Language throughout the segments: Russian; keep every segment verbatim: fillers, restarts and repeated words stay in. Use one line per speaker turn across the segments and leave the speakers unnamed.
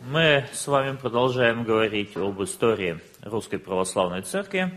Мы с вами продолжаем говорить об истории Русской Православной Церкви.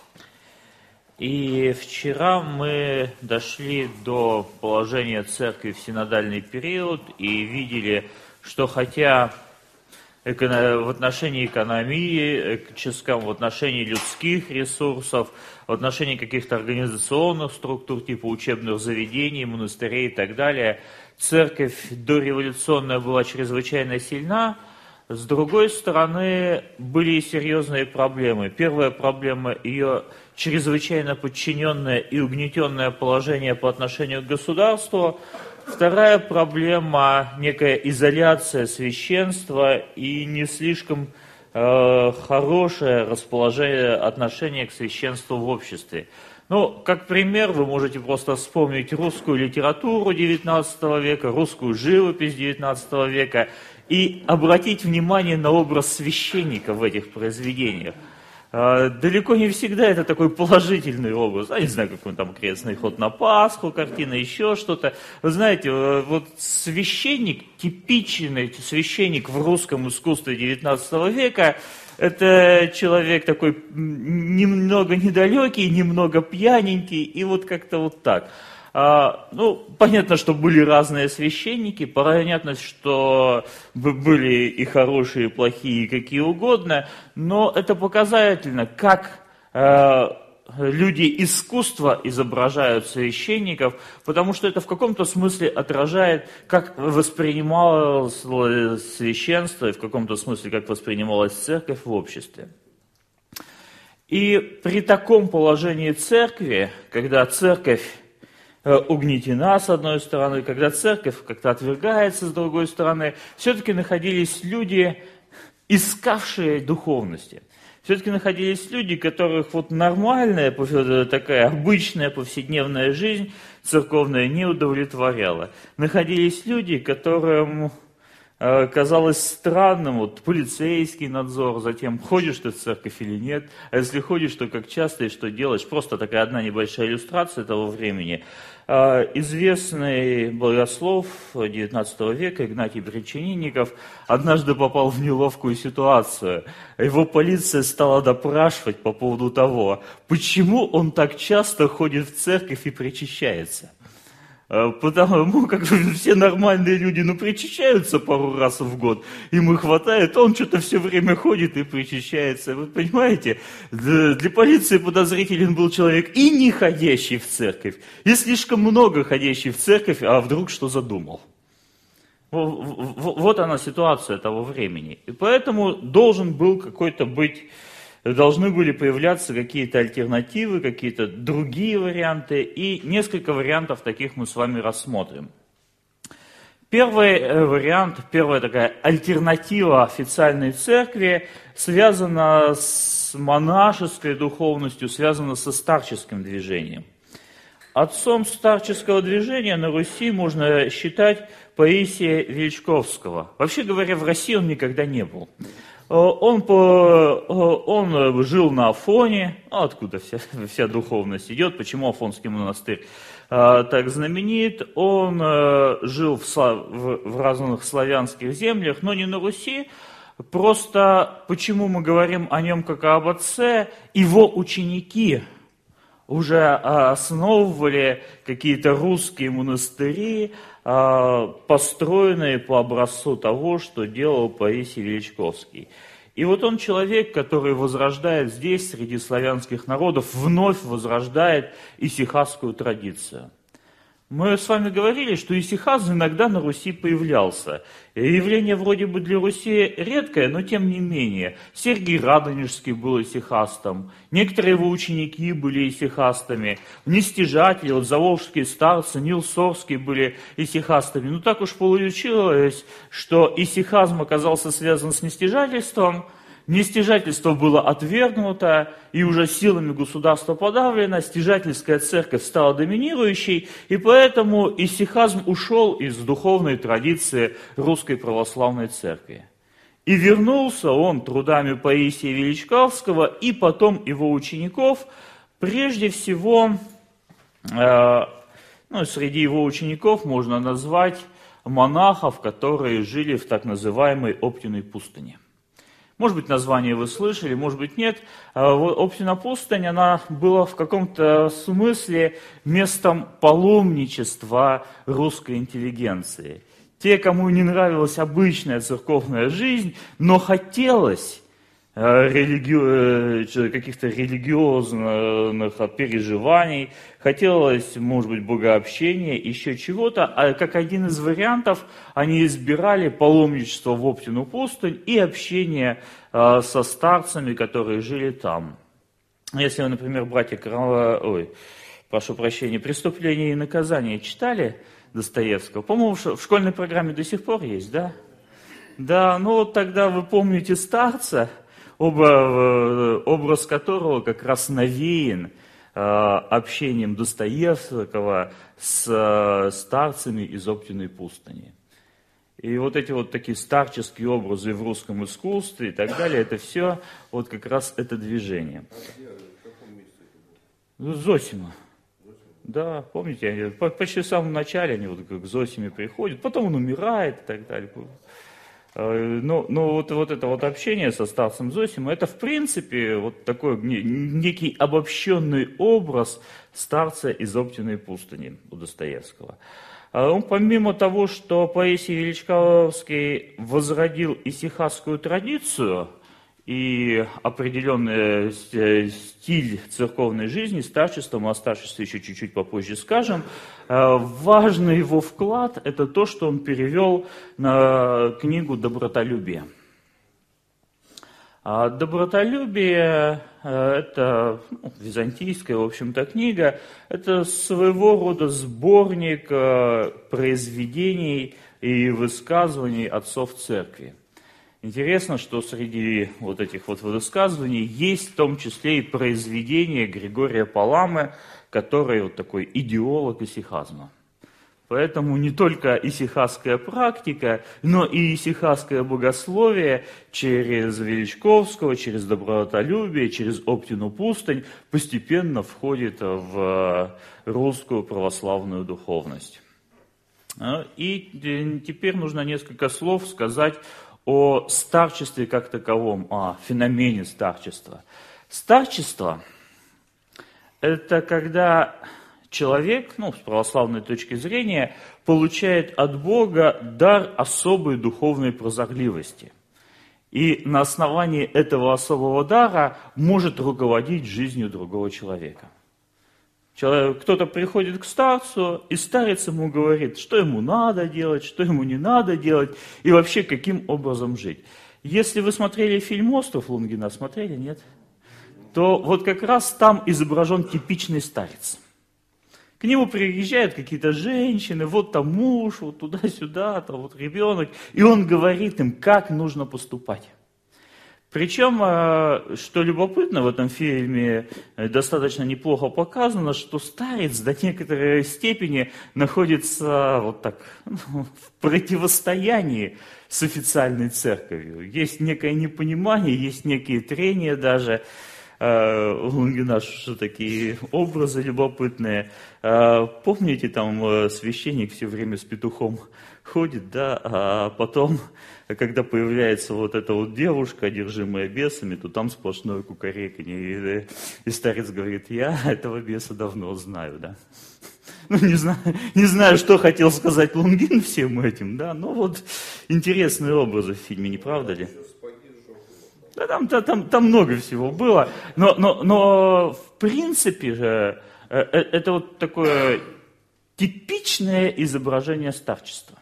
И вчера мы дошли до положения Церкви в синодальный период и видели, что хотя в отношении экономии, в отношении людских ресурсов, в отношении каких-то организационных структур, типа учебных заведений, монастырей и так далее, Церковь дореволюционная была чрезвычайно сильна. С другой стороны, были и серьезные проблемы. Первая проблема – ее чрезвычайно подчиненное и угнетенное положение по отношению к государству. Вторая проблема – некая изоляция священства и не слишком э, хорошее расположение, отношение к священству в обществе. Ну, как пример, вы можете просто вспомнить русскую литературу девятнадцатого века, русскую живопись девятнадцатого века и обратить внимание на образ священника в этих произведениях. Далеко не всегда это такой положительный образ. Я не знаю, какой он там крестный ход на Пасху, картина, еще что-то. Вы знаете, вот священник, типичный священник в русском искусстве девятнадцатого века, это человек такой немного недалекий, немного пьяненький, и вот как-то вот так. А, ну, понятно, что были разные священники, понятно, что были и хорошие, и плохие, и какие угодно, но это показательно, как э, люди искусства изображают священников, потому что это в каком-то смысле отражает, как воспринималось священство, и в каком-то смысле, как воспринималась церковь в обществе. И при таком положении церкви, когда церковь угнетена с одной стороны, когда церковь как-то отвергается с другой стороны, все-таки находились люди, искавшие духовности. Все-таки находились люди, которых вот нормальная, такая обычная повседневная жизнь церковная не удовлетворяла. Находились люди, которым казалось странным, вот полицейский надзор, затем ходишь ты в церковь или нет, а если ходишь, то как часто и что делаешь. Просто такая одна небольшая иллюстрация того времени. Известный богослов девятнадцатого века Игнатий Брянчанинников однажды попал в неловкую ситуацию. Его полиция стала допрашивать по поводу того, почему он так часто ходит в церковь и причащается. Потому как все нормальные люди, ну, причащаются пару раз в год, им и хватает, он что-то все время ходит и причащается. Вы понимаете, для, для полиции подозрителен был человек и не ходящий в церковь, и слишком много ходящий в церковь, а вдруг что задумал. Вот она ситуация того времени. И поэтому должен был какой-то быть... Должны были появляться какие-то альтернативы, какие-то другие варианты, и несколько вариантов таких мы с вами рассмотрим. Первый вариант, первая такая альтернатива официальной церкви связана с монашеской духовностью, связана со старческим движением. Отцом старческого движения на Руси можно считать Паисия Величковского. Вообще говоря, в России он никогда не был. Он, по, он жил на Афоне, откуда вся, вся духовность идет, почему Афонский монастырь а, так знаменит. Он а, жил в, в, в разных славянских землях, но не на Руси. Просто почему мы говорим о нем как об отце, его ученики уже основывали какие-то русские монастыри, построенные по образцу того, что делал Паисий Величковский. И вот он человек, который возрождает здесь, среди славянских народов, вновь возрождает исихасскую традицию. Мы с вами говорили, что исихаз иногда на Руси появлялся. Явление вроде бы для Руси редкое, но тем не менее. Сергий Радонежский был исихастом, некоторые его ученики были исихастами, нестяжатели, вот заволжские старцы, Нил Сорский были исихастами. Но так уж получилось, что исихазм оказался связан с нестяжательством, нестяжательство было отвергнуто и уже силами государства подавлено, стяжательская церковь стала доминирующей, и поэтому исихазм ушел из духовной традиции Русской Православной Церкви. И вернулся он трудами Паисия Величковского и потом его учеников, прежде всего, э, ну, среди его учеников можно назвать монахов, которые жили в так называемой Оптиной пустыне. Может быть, название вы слышали, может быть, нет. Оптина пустынь, она была в каком-то смысле местом паломничества русской интеллигенции. Те, кому не нравилась обычная церковная жизнь, но хотелось религи... каких-то религиозных переживаний, хотелось, может быть, богообщения, еще чего-то, а как один из вариантов они избирали паломничество в Оптину пустынь и общение со старцами, которые жили там. Если вы, например, братья Крала... Ой, прошу прощения, «Преступление и наказание» читали Достоевского? По-моему, в школьной программе до сих пор есть, да? Да, ну вот тогда вы помните старца, образ которого как раз навеян общением Достоевского с старцами из Оптиной пустыни. И вот эти вот такие старческие образы в русском искусстве и так далее, это все вот как раз это движение. Зосима. Да, помните, они, почти в самом начале они вот к Зосиме приходят, потом он умирает и так далее. Но, но вот, вот это вот общение со старцем Зосимом, это в принципе вот такой некий обобщенный образ старца из Оптиной пустыни у Достоевского. Он, помимо того, что Паисий Величковский возродил исихасскую традицию и определенный стиль церковной жизни, старчества, мы о старчестве еще чуть-чуть попозже скажем, важный его вклад – это то, что он перевел на книгу «Добротолюбие». А «Добротолюбие» – это ну, византийская, в общем-то, книга, это своего рода сборник произведений и высказываний отцов церкви. Интересно, что среди вот этих вот высказываний есть в том числе и произведение Григория Паламы, который вот такой идеолог исихазма. Поэтому не только исихасская практика, но и исихасское богословие через Величковского, через добротолюбие, через Оптину пустынь постепенно входит в русскую православную духовность. И теперь нужно несколько слов сказать о старчестве как таковом, о феномене старчества. Старчество – это когда человек, ну, с православной точки зрения, получает от Бога дар особой духовной прозорливости. И на основании этого особого дара может руководить жизнью другого человека. Кто-то приходит к старцу, и старец ему говорит, что ему надо делать, что ему не надо делать, и вообще каким образом жить. Если вы смотрели фильм «Остров» Лунгина, смотрели, нет? То вот как раз там изображен типичный старец. К нему приезжают какие-то женщины, вот там муж, вот туда-сюда, там вот ребенок, и он говорит им, как нужно поступать. Причем, что любопытно, в этом фильме достаточно неплохо показано, что старец до некоторой степени находится вот так в противостоянии с официальной церковью. Есть некое непонимание, есть некие трения даже. У Лунгина что такие образы любопытные. Помните, там священник все время с петухом ходит, да, а потом, когда появляется вот эта вот девушка, одержимая бесами, то там сплошное кукареканье. И, и старец говорит, я этого беса давно знаю, да. Ну, не знаю, не знаю, что хотел сказать Лунгин всем этим, да, но вот интересные образы в фильме, не правда ли? Да, там, там, там много всего было, но, но, но в принципе же это вот такое типичное изображение старчества.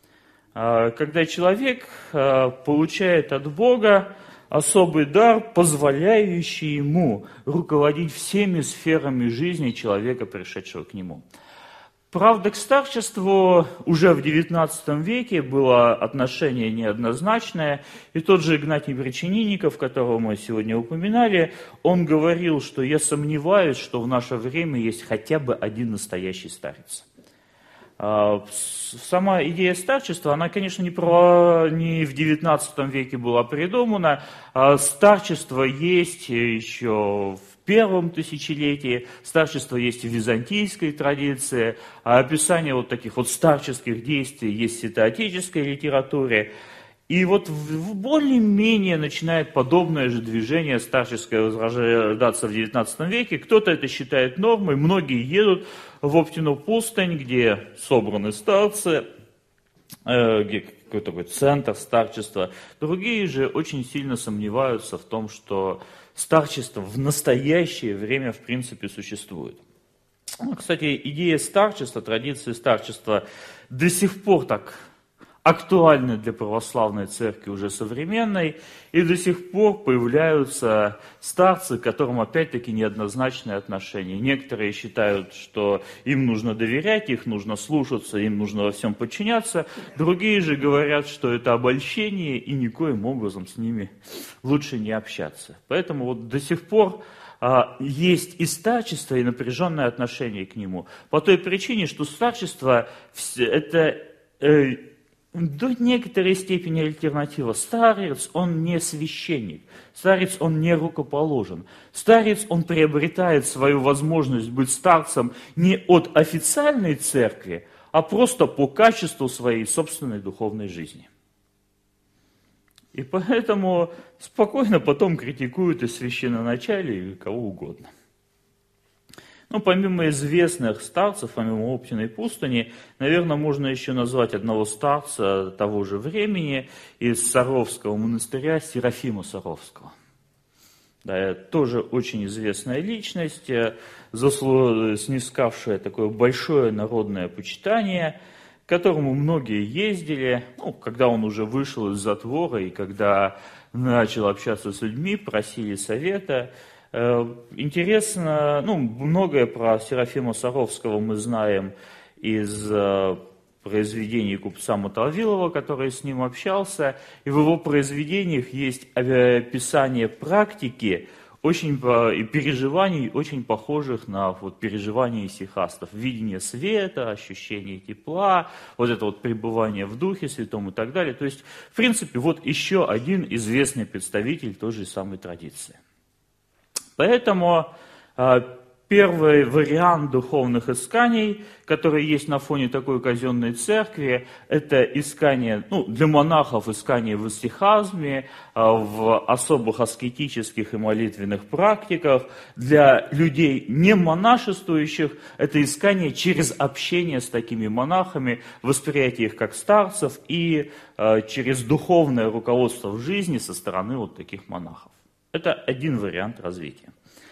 Когда человек получает от Бога особый дар, позволяющий ему руководить всеми сферами жизни человека, пришедшего к нему. Правда, к старчеству уже в девятнадцатом веке было отношение неоднозначное, и тот же Игнатий Бречининников, которого мы сегодня упоминали, он говорил, что я сомневаюсь, что в наше время есть хотя бы один настоящий старец. Сама идея старчества, она, конечно, не, про, не в девятнадцатом веке была придумана. Старчество есть еще в первом тысячелетии, старчество есть в византийской традиции, а описание вот таких вот старческих действий есть в святоотеческой литературе. И вот в более-менее начинает подобное же движение старческое возрождаться в девятнадцатом веке. Кто-то это считает нормой, многие едут в Оптину пустынь, где собраны старцы, э, где какой-то такой центр старчества. Другие же очень сильно сомневаются в том, что старчество в настоящее время в принципе существует. Кстати, идея старчества, традиции старчества до сих пор так актуальны для православной церкви уже современной, и до сих пор появляются старцы, к которым опять-таки неоднозначные отношения. Некоторые считают, что им нужно доверять, их нужно слушаться, им нужно во всем подчиняться, другие же говорят, что это обольщение, и никоим образом с ними лучше не общаться. Поэтому вот до сих пор а, есть и старчество, и напряженное отношение к нему, по той причине, что старчество – это э, до некоторой степени альтернатива. Старец, он не священник, старец, он не рукоположен. Старец, он приобретает свою возможность быть старцем не от официальной церкви, а просто по качеству своей собственной духовной жизни. И поэтому спокойно потом критикуют и священноначалие, и кого угодно. Ну, помимо известных старцев, помимо Оптиной пустыни, наверное, можно еще назвать одного старца того же времени из Саровского монастыря, Серафима Саровского. Да, тоже очень известная личность, заслу... снискавшая такое большое народное почитание, к которому многие ездили, ну, когда он уже вышел из затвора и когда начал общаться с людьми, просили совета. Интересно, ну, многое про Серафима Саровского мы знаем из произведений купца Мотовилова, который с ним общался, и в его произведениях есть описание практики очень, и переживаний, очень похожих на вот, переживания исихастов. Видение света, ощущение тепла, вот это вот пребывание в Духе Святом и так далее. То есть, в принципе, вот еще один известный представитель той же самой традиции. Поэтому э, первый вариант духовных исканий, который есть на фоне такой казенной церкви, это искание, ну, для монахов искание в исихазме, э, в особых аскетических и молитвенных практиках, для людей не монашествующих это искание через общение с такими монахами, восприятие их как старцев и э, через духовное руководство в жизни со стороны вот таких монахов. Это один вариант развития.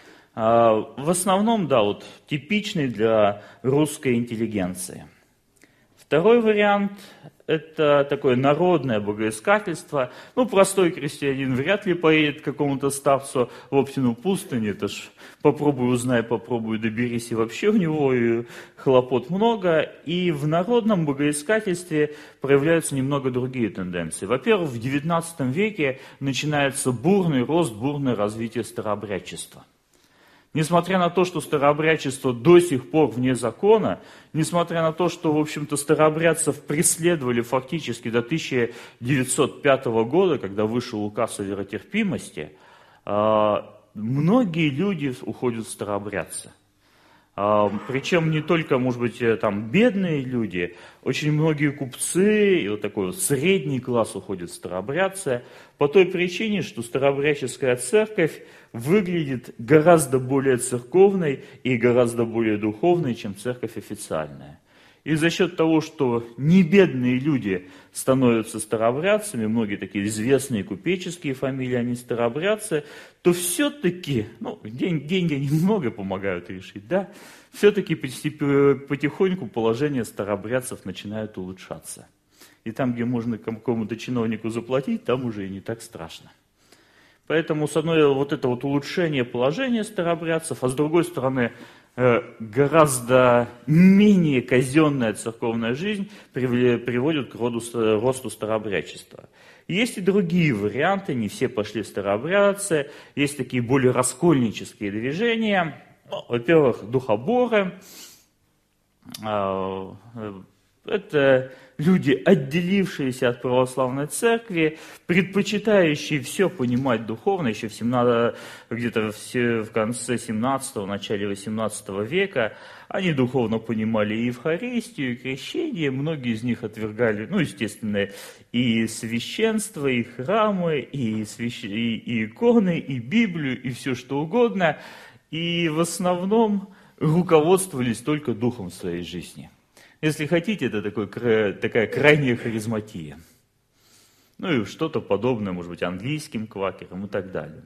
В основном, да, вот типичный для русской интеллигенции. Второй вариант – это такое народное богоискательство. Ну, простой крестьянин вряд ли поедет к какому-то старцу в Оптину пустыню. Это ж попробуй узнай, попробуй доберись, и вообще у него и хлопот много. И в народном богоискательстве проявляются немного другие тенденции. Во-первых, в девятнадцатом веке начинается бурный рост, бурное развитие старообрядчества. Несмотря на то, что старообрядчество до сих пор вне закона, несмотря на то, что, в общем-то, старообрядцев преследовали фактически до тысяча девятьсот пятого года, когда вышел указ о веротерпимости, многие люди уходят в старообрядцы. Причем не только, может быть, там бедные люди, очень многие купцы и вот такой вот средний класс уходят в старообрядцы по той причине, что старообрядческая церковь выглядит гораздо более церковной и гораздо более духовной, чем церковь официальная. И за счет того, что небедные люди становятся старообрядцами, многие такие известные купеческие фамилии, они старообрядцы, то все-таки, ну, день, деньги немного помогают решить, да, все-таки потихоньку положение старообрядцев начинает улучшаться. И там, где можно какому-то чиновнику заплатить, там уже и не так страшно. Поэтому, с одной, вот это вот улучшение положения старообрядцев, а с другой стороны, гораздо менее казенная церковная жизнь приводит к роду, росту старообрядчества. Есть и другие варианты, не все пошли в старообрядцы, есть такие более раскольнические движения. Во-первых, духоборы,
Это люди, отделившиеся от православной церкви, предпочитающие все понимать духовно, еще в семнадцатом, где-то в конце семнадцатого, начале восемнадцатого века, они духовно понимали и Евхаристию, и крещение, многие из них отвергали, ну, естественно, и священство, и храмы, и, свящ... и иконы, и Библию, и все что угодно, и в основном руководствовались только духом в своей жизни. Если хотите, это такой, такая крайняя харизматия. Ну и что-то подобное, может быть, английским квакерам и так далее.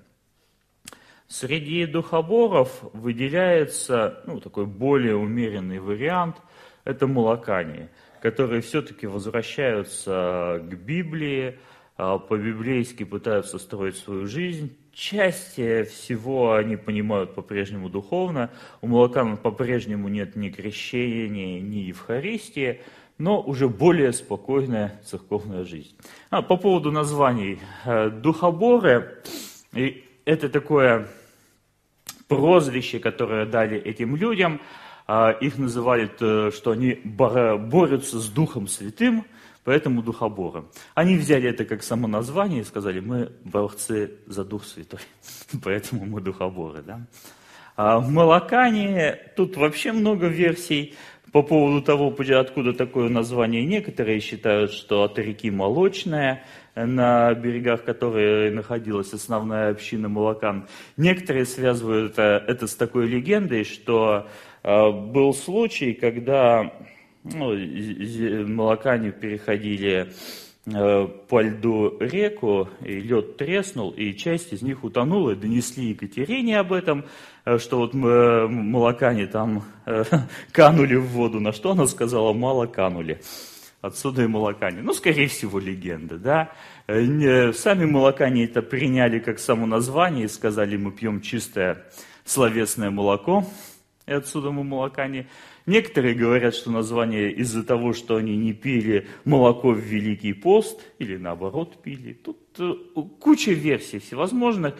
Среди духоборов выделяется ну, такой более умеренный вариант, это молокане, которые все-таки возвращаются к Библии, по-библейски пытаются строить свою жизнь. Часть всего они понимают по-прежнему духовно. У молокан по-прежнему нет ни крещения, ни Евхаристии, но уже более спокойная церковная жизнь. А, по поводу названий. Духоборы – это такое прозвище, которое дали этим людям. Их называли, что они борются с Духом Святым, поэтому духоборы. Они взяли это как самоназвание и сказали, мы борцы за Дух Святой, поэтому мы духоборы. Да? А в молокане тут вообще много версий по поводу того, откуда такое название. Некоторые считают, что от реки Молочная, на берегах которой находилась основная община молокан. Некоторые связывают это, это с такой легендой, что э, был случай, когда ну, молокане переходили э, по льду реку, и лед треснул, и часть из них утонула, донесли Екатерине об этом, э, что вот э, молокане там э, канули в воду, на что она сказала, мало канули. Отсюда и молокане. Ну, скорее всего, легенда, да. Сами молокане это приняли как само название и сказали, мы пьем чистое словесное молоко, и отсюда мы молокане. Некоторые говорят, что название из-за того, что они не пили молоко в Великий пост, или наоборот пили. Тут куча версий всевозможных.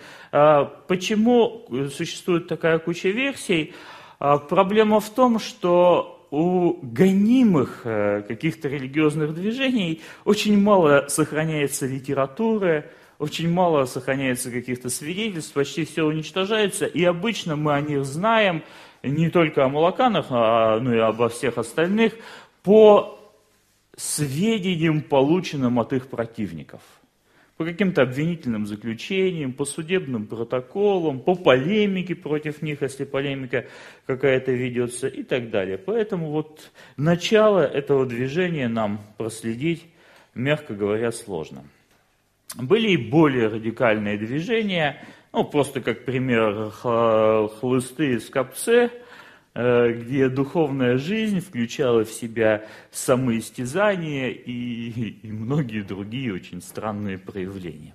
Почему существует такая куча версий? Проблема в том, что у гонимых каких-то религиозных движений очень мало сохраняется литературы, очень мало сохраняется каких-то свидетельств, почти все уничтожается, и обычно мы о них знаем, не только о молоканах, а, ну и обо всех остальных, по сведениям, полученным от их противников. По каким-то обвинительным заключениям, по судебным протоколам, по полемике против них, если полемика какая-то ведется и так далее. Поэтому вот начало этого движения нам проследить, мягко говоря, сложно. Были и более радикальные движения, ну просто как пример хлысты и скопцы, где духовная жизнь включала в себя самоистязание и, и многие другие очень странные проявления.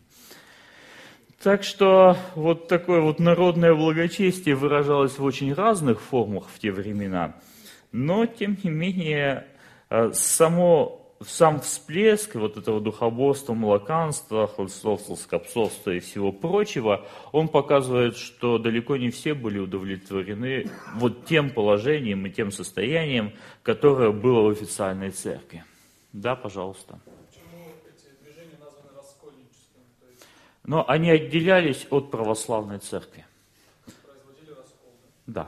Так что вот такое вот народное благочестие выражалось в очень разных формах в те времена, но тем не менее само... Сам всплеск вот этого духоборства, молоканства, хлыстовства, скопцовства и всего прочего, он показывает, что далеко не все были удовлетворены вот тем положением и тем состоянием, которое было в официальной церкви. Да, пожалуйста.
Почему эти движения названы раскольническими? То есть...
Но они отделялись от православной церкви.
Производили раскол,
да? Да.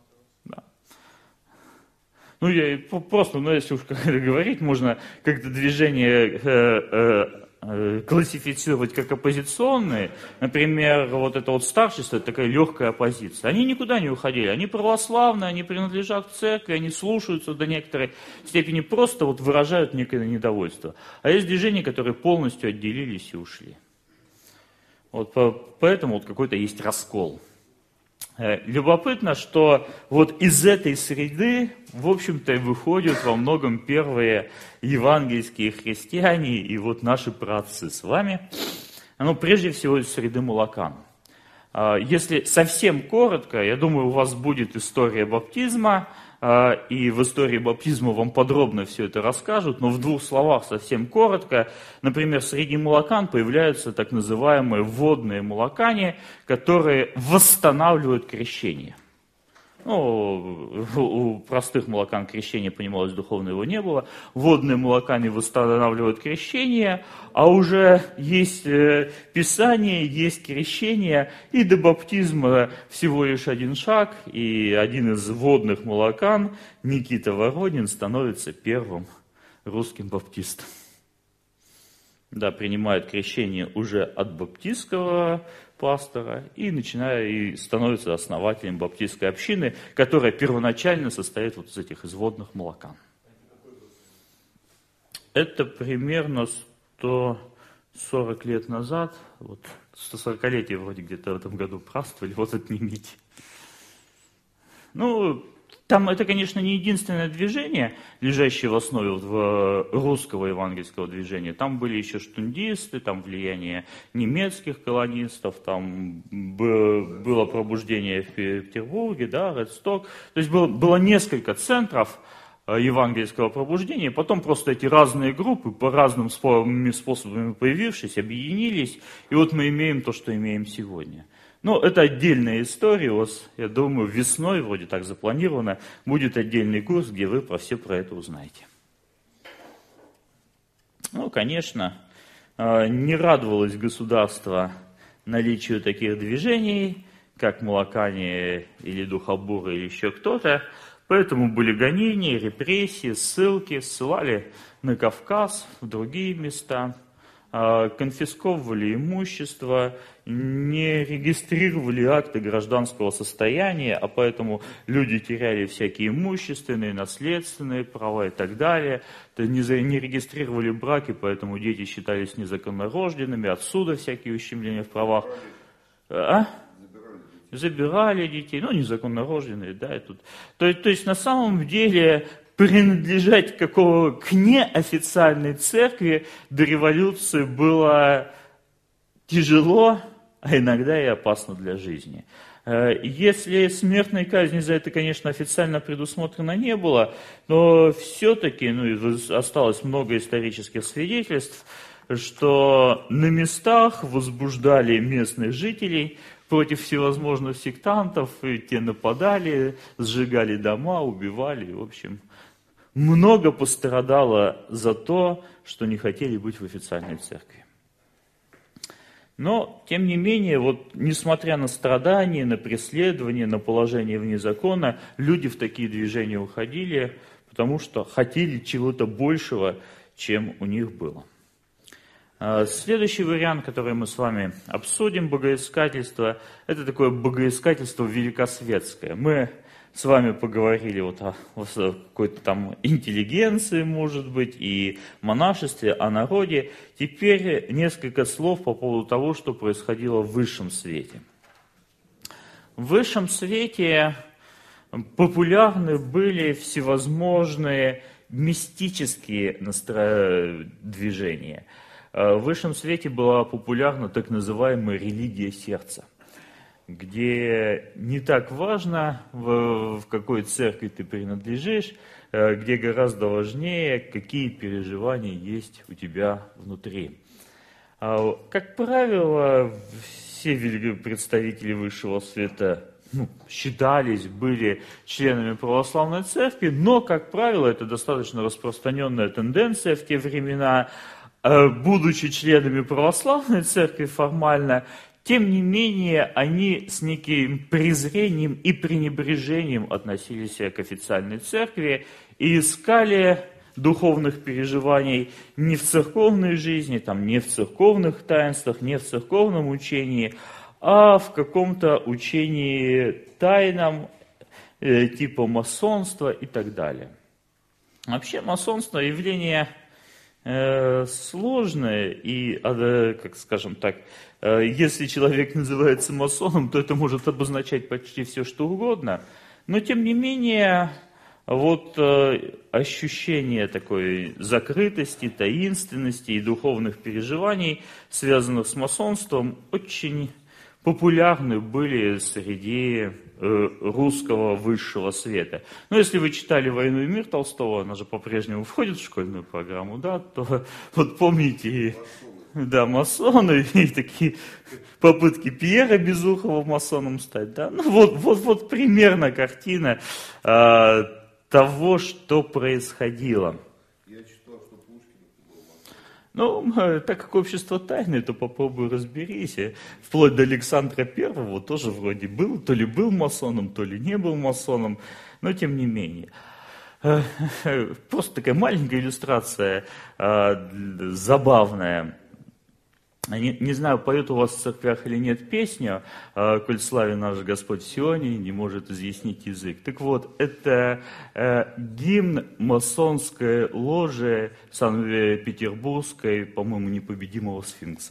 Ну, я просто, ну, если уж как-то говорить, можно как-то движение э, э, классифицировать как оппозиционные. Например, вот это вот старчество, это такая легкая оппозиция. Они никуда не уходили, они православные, они принадлежат к церкви, они слушаются до некоторой степени, просто вот выражают некое недовольство. А есть движения, которые полностью отделились и ушли. Вот поэтому вот какой-то есть раскол. Любопытно, что вот из этой среды, в общем-то, выходят во многом первые евангельские христиане и вот наши праотцы с вами. Ну, прежде всего, из среды молокан. Если совсем коротко, я думаю, у вас будет история баптизма, и в истории баптизма вам подробно все это расскажут, но в двух словах совсем коротко. Например, среди молокан появляются так называемые водные молокане, которые восстанавливают крещение. Ну, у простых молокан крещение понималось, духовного его не было. Водные молокане восстанавливают крещение, а уже есть Писание, есть крещение, и до баптизма всего лишь один шаг, и один из водных молокан, Никита Воронин, становится первым русским баптистом. Да, принимает крещение уже от баптистского пастора и начинает и становится основателем баптистской общины, которая первоначально состоит вот из этих изводных молокан. Это примерно сто сорок лет назад, вот сто сорокалетие вроде где-то в этом году праздновали, вот отнимите. Ну, там это, конечно, не единственное движение, лежащее в основе вот, русского евангельского движения. Там были еще штундисты, там влияние немецких колонистов, там было пробуждение в Петербурге, да, Редсток. То есть было, было несколько центров евангельского пробуждения, потом просто эти разные группы, по разным способами появившись, объединились, и вот мы имеем то, что имеем сегодня. Но это отдельная история, у вас, я думаю, весной, вроде так запланировано, будет отдельный курс, где вы про все про это узнаете. Ну, конечно, не радовалось государство наличию таких движений, как молокане или духобуры или еще кто-то, поэтому были гонения, репрессии, ссылки, ссылали на Кавказ, в другие места, конфисковывали имущество, не регистрировали акты гражданского состояния, а поэтому люди теряли всякие имущественные, наследственные права и так далее. Не регистрировали браки, поэтому дети считались незаконнорожденными, отсюда всякие ущемления в правах. А? Забирали детей, ну, незаконнорожденные, да, и тут. То, то есть на самом деле принадлежать к, какого, к неофициальной церкви до революции было тяжело, а иногда и опасно для жизни. Если смертной казни за это, конечно, официально предусмотрено не было, но все-таки ну, осталось много исторических свидетельств, что на местах возбуждали местных жителей против всевозможных сектантов, и те нападали, сжигали дома, убивали, в общем, много пострадало за то, что не хотели быть в официальной церкви. Но, тем не менее, вот, несмотря на страдания, на преследования, на положение вне закона, люди в такие движения уходили, потому что хотели чего-то большего, чем у них было. Следующий вариант, который мы с вами обсудим, богоискательство, это такое богоискательство великосветское. Мы с вами поговорили вот о, о какой-то там интеллигенции, может быть, и монашестве, о народе. Теперь несколько слов по поводу того, что происходило в высшем свете. В высшем свете популярны были всевозможные мистические настро... движения. В высшем свете была популярна так называемая религия сердца, где не так важно, в, в какой церкви ты принадлежишь, где гораздо важнее, какие переживания есть у тебя внутри. Как правило, все представители высшего света ну, считались, были членами православной церкви, но, как правило, это достаточно распространенная тенденция в те времена, будучи членами православной церкви формально, тем не менее, они с неким презрением и пренебрежением относились к официальной церкви и искали духовных переживаний не в церковной жизни, там, не в церковных таинствах, не в церковном учении, а в каком-то учении тайном, э, типа масонства и так далее. Вообще масонство явление э, сложное и, э, как скажем так, если человек называется масоном, то это может обозначать почти все, что угодно. Но, тем не менее, вот ощущение такой закрытости, таинственности и духовных переживаний, связанных с масонством, очень популярны были среди русского высшего света. Но если вы читали «Войну и мир» Толстого, она же по-прежнему входит в школьную программу, да, то вот помните... да, масоны, и такие попытки Пьера Безухова масоном стать, да, ну вот, вот, вот примерно картина э, того, что происходило.
Я читал, что Пушкин был
Ну, так как общество тайны, то попробуй разберись. Вплоть до Александра Первого тоже вроде был, то ли был масоном, то ли не был масоном, но тем не менее. Просто такая маленькая иллюстрация, забавная. Не, не знаю, поют у вас в церквях или нет песню «Коль славен наш Господь в Сионе, не может изъяснить язык». Так вот, это э, гимн масонской ложи Санкт-Петербургской, по-моему, непобедимого сфинкса.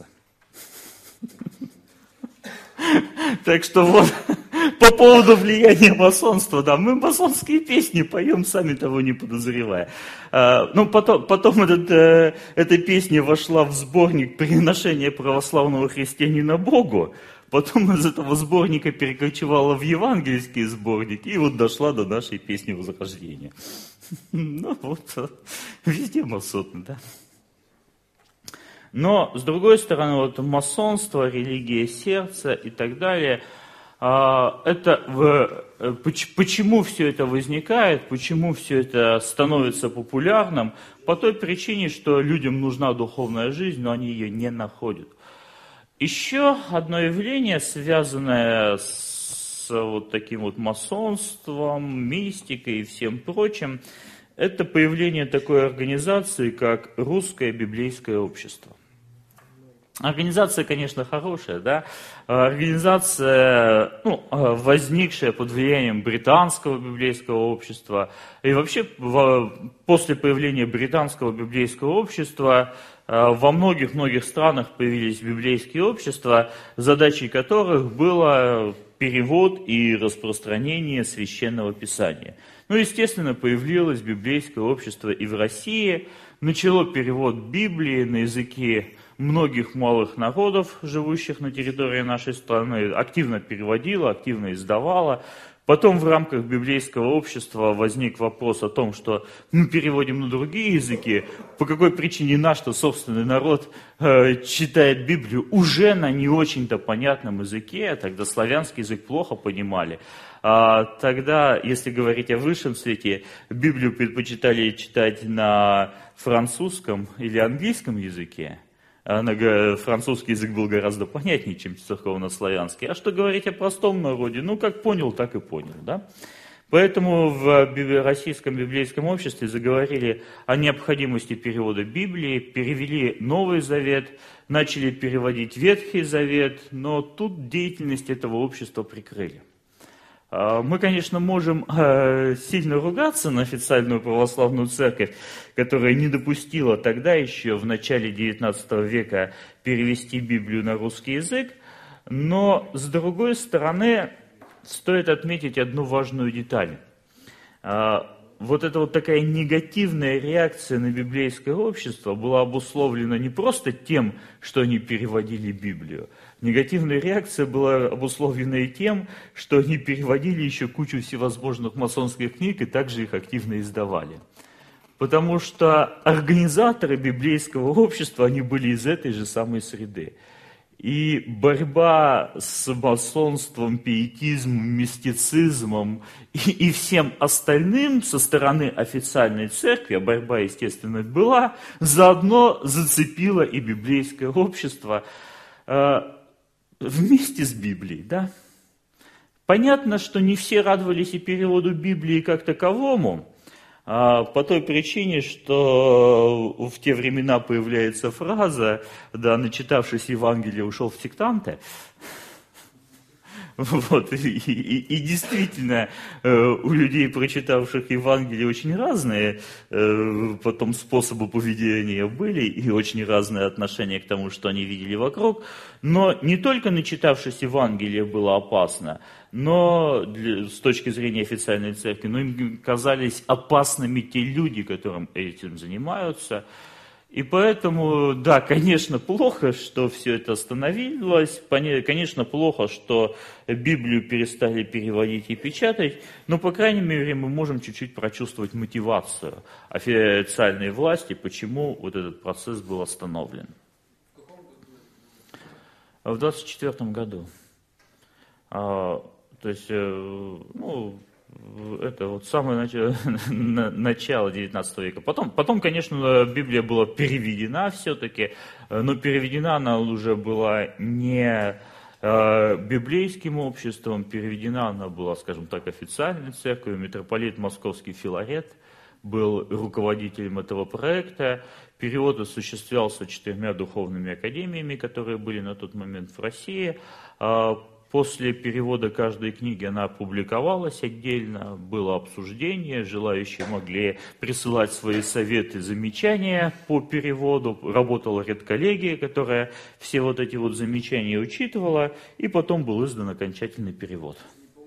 Так что вот, по поводу влияния масонства, да, мы масонские песни поем, сами того не подозревая. А, ну, потом, потом этот, э, эта песня вошла в сборник «Приношение православного христианина Богу», потом из этого сборника перекочевала в евангельский сборник, и вот дошла до нашей песни Возрождения. Ну вот, везде масоны, да. Но, с другой стороны, вот масонство, религия сердца и так далее, это, почему все это возникает, почему все это становится популярным? По той причине, что людям нужна духовная жизнь, но они ее не находят. Еще одно явление, связанное с вот таким вот масонством, мистикой и всем прочим, это появление такой организации, как Русское библейское общество. Организация, конечно, хорошая, да, организация, ну, возникшая под влиянием британского библейского общества, и вообще после появления британского библейского общества во многих-многих странах появились библейские общества, задачей которых было перевод и распространение священного писания. Ну, естественно, появилось библейское общество и в России, начало перевод Библии на языки многих малых народов, живущих на территории нашей страны, активно переводила, активно издавала. Потом в рамках библейского общества возник вопрос о том, что мы переводим на другие языки, по какой причине наш-то собственный народ э, читает Библию уже на не очень-то понятном языке, тогда славянский язык плохо понимали. А тогда, если говорить о высшем свете, Библию предпочитали читать на французском или английском языке. Французский язык был гораздо понятнее, чем церковно-славянский. А что говорить о простом народе? Ну, как понял, так и понял, да? Поэтому в Российском библейском обществе заговорили о необходимости перевода Библии, перевели Новый Завет, начали переводить Ветхий Завет, но тут деятельность этого общества прикрыли. Мы, конечно, можем сильно ругаться на официальную православную церковь, которая не допустила тогда еще, в начале девятнадцатого века, перевести Библию на русский язык, но, с другой стороны, стоит отметить одну важную деталь. Вот эта вот такая негативная реакция на библейское общество была обусловлена не просто тем, что они переводили Библию. Негативная реакция была обусловлена и тем, что они переводили еще кучу всевозможных масонских книг и также их активно издавали. Потому что организаторы библейского общества, они были из этой же самой среды. И борьба с масонством, пиетизмом, мистицизмом и, и всем остальным со стороны официальной церкви, а борьба, естественно, была, заодно зацепила и библейское общество э, вместе с Библией. Да? Понятно, что не все радовались и переводу Библии как таковому, по той причине, что в те времена появляется фраза, да, начитавшись Евангелия, ушел в сектанты. Вот, и, и, и действительно, у людей, прочитавших Евангелие, очень разные потом способы поведения были, и очень разные отношения к тому, что они видели вокруг. Но не только начитавшись Евангелие было опасно, но для, с точки зрения официальной церкви, но им казались опасными те люди, которым этим занимаются. И поэтому, да, конечно, плохо, что все это остановилось, конечно, плохо, что Библию перестали переводить и печатать, но, по крайней мере, мы можем чуть-чуть прочувствовать мотивацию официальной власти, почему вот этот процесс был остановлен.
В каком
В двадцать четвёртом году. А, то есть, ну, это вот самое начало, начало девятнадцатого века. Потом, потом, конечно, Библия была переведена все-таки, но переведена она уже была не библейским обществом, переведена она была, скажем так, официальной церковью. Митрополит Московский Филарет был руководителем этого проекта. Перевод осуществлялся четырьмя духовными академиями, которые были на тот момент в России. После перевода каждой книги она опубликовалась отдельно, было обсуждение, желающие могли присылать свои советы, замечания по переводу. Работала редколлегия, которая все вот эти вот замечания учитывала, и потом был издан окончательный перевод.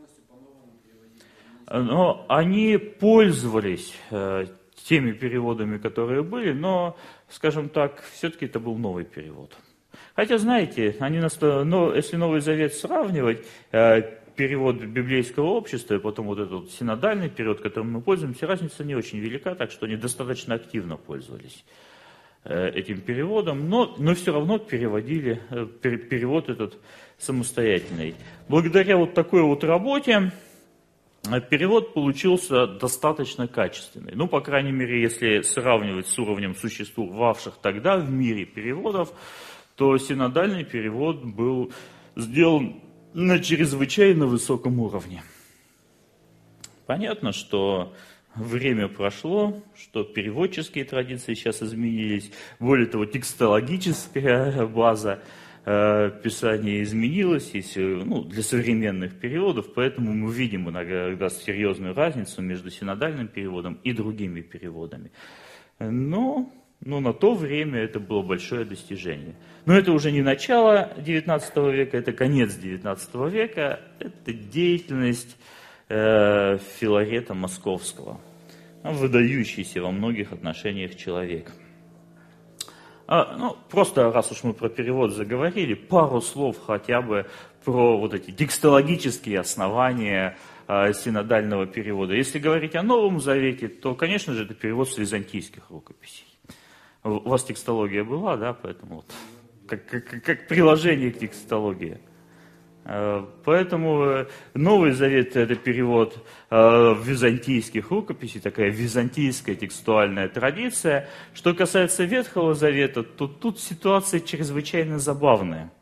Но они пользовались э, теми переводами, которые были, но, скажем так, все-таки это был новый перевод. Хотя, знаете, они нас, но если Новый Завет сравнивать, э, перевод библейского общества и потом вот этот вот синодальный период, которым мы пользуемся, разница не очень велика, так что они достаточно активно пользовались э, этим переводом, но, но все равно переводили, э, пер, перевод этот самостоятельный. Благодаря вот такой вот работе перевод получился достаточно качественный. Ну, по крайней мере, если сравнивать с уровнем существовавших тогда в мире переводов, то синодальный перевод был сделан на чрезвычайно высоком уровне. Понятно, что время прошло, что переводческие традиции сейчас изменились, более того, текстологическая база э, писания изменилась если, ну, для современных переводов, поэтому мы видим иногда серьезную разницу между синодальным переводом и другими переводами. Но... Но на то время это было большое достижение. Но это уже не начало девятнадцатого века, это конец девятнадцатого века, это деятельность э, Филарета Московского, выдающийся во многих отношениях человек. А, ну, просто раз уж мы про перевод заговорили, пару слов хотя бы про вот эти текстологические основания э, синодального перевода. Если говорить о Новом Завете, то, конечно же, это перевод с византийских рукописей. У вас текстология была, да, поэтому вот, как, как, как приложение к текстологии. Поэтому Новый Завет – это перевод византийских рукописей, такая византийская текстуальная традиция. Что касается Ветхого Завета, то тут ситуация чрезвычайно забавная.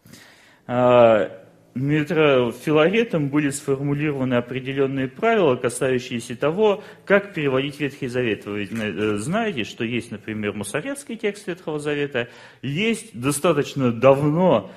Филаретом были сформулированы определенные правила, касающиеся того, как переводить Ветхий Завет. Вы знаете, что есть, например, масоретский текст Ветхого Завета, есть достаточно давно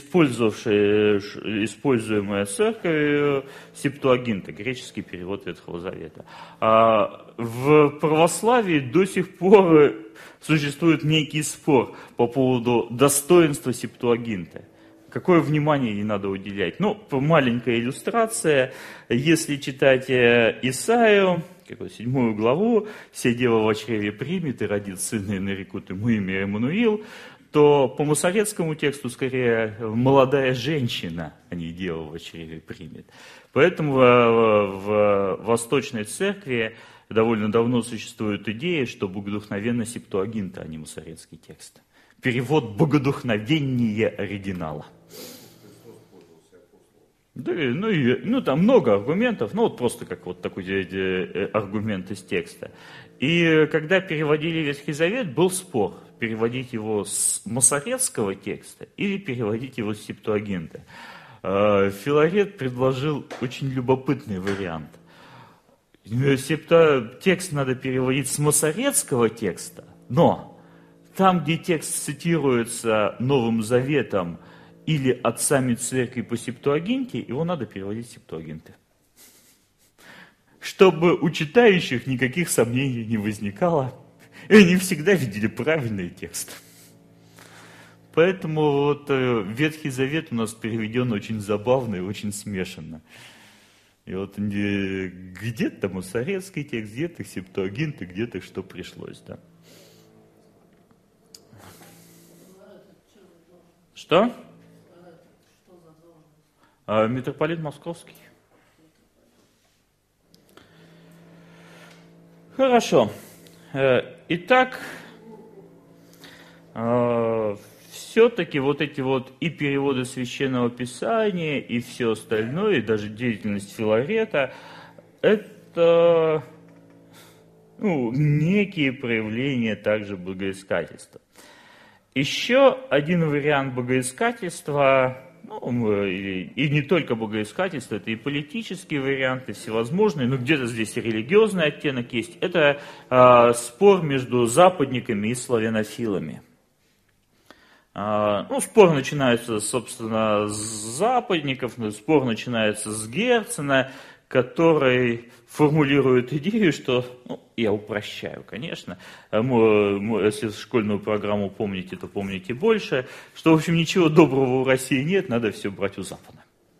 используемая церковью Септуагинта, греческий перевод Ветхого Завета. В православии до сих пор существует некий спор по поводу достоинства Септуагинта. Какое внимание не надо уделять? Ну, маленькая иллюстрация. Если читать Исаию, седьмую главу, «Се дева во чреве примет и родит сына, и нарекут ему имя Эммануил», то по масоретскому тексту скорее молодая женщина, а не дева во чреве примет. Поэтому в Восточной Церкви довольно давно существует идея, что богодухновенно Септуагинта, а не масоретский текст. Перевод богодухновеннее оригинала. Да, ну, и, ну, там много аргументов, ну, вот просто как вот такой аргумент из текста. И когда переводили Ветхий Завет, был спор, переводить его с масоретского текста или переводить его с Септуагинта. Филарет предложил очень любопытный вариант. Септа... Текст надо переводить с масоретского текста, но там, где текст цитируется Новым Заветом или отцами церкви по Септуагинте, его надо переводить с Септуагинты. Чтобы у читающих никаких сомнений не возникало, и они всегда видели правильный текст. Поэтому вот Ветхий Завет у нас переведен очень забавно и очень смешанно. И вот где-то масоретский текст, где-то Септуагинты, где-то что пришлось, да. Что? А, митрополит Московский. Хорошо. Итак, все-таки вот эти вот и переводы Священного Писания, и все остальное, и даже деятельность Филарета, это ну, некие проявления также богоискательства. Еще один вариант богоискательства, ну, и, и не только богоискательство, это и политические варианты всевозможные, но где-то здесь и религиозный оттенок есть, это э, спор между западниками и славянофилами. Э, ну, спор начинается, собственно, с западников, спор начинается с Герцена, который формулирует идею, что, ну, я упрощаю, конечно, если школьную программу помните, то помните больше, что, в общем, ничего доброго у России нет, надо все брать у Запада.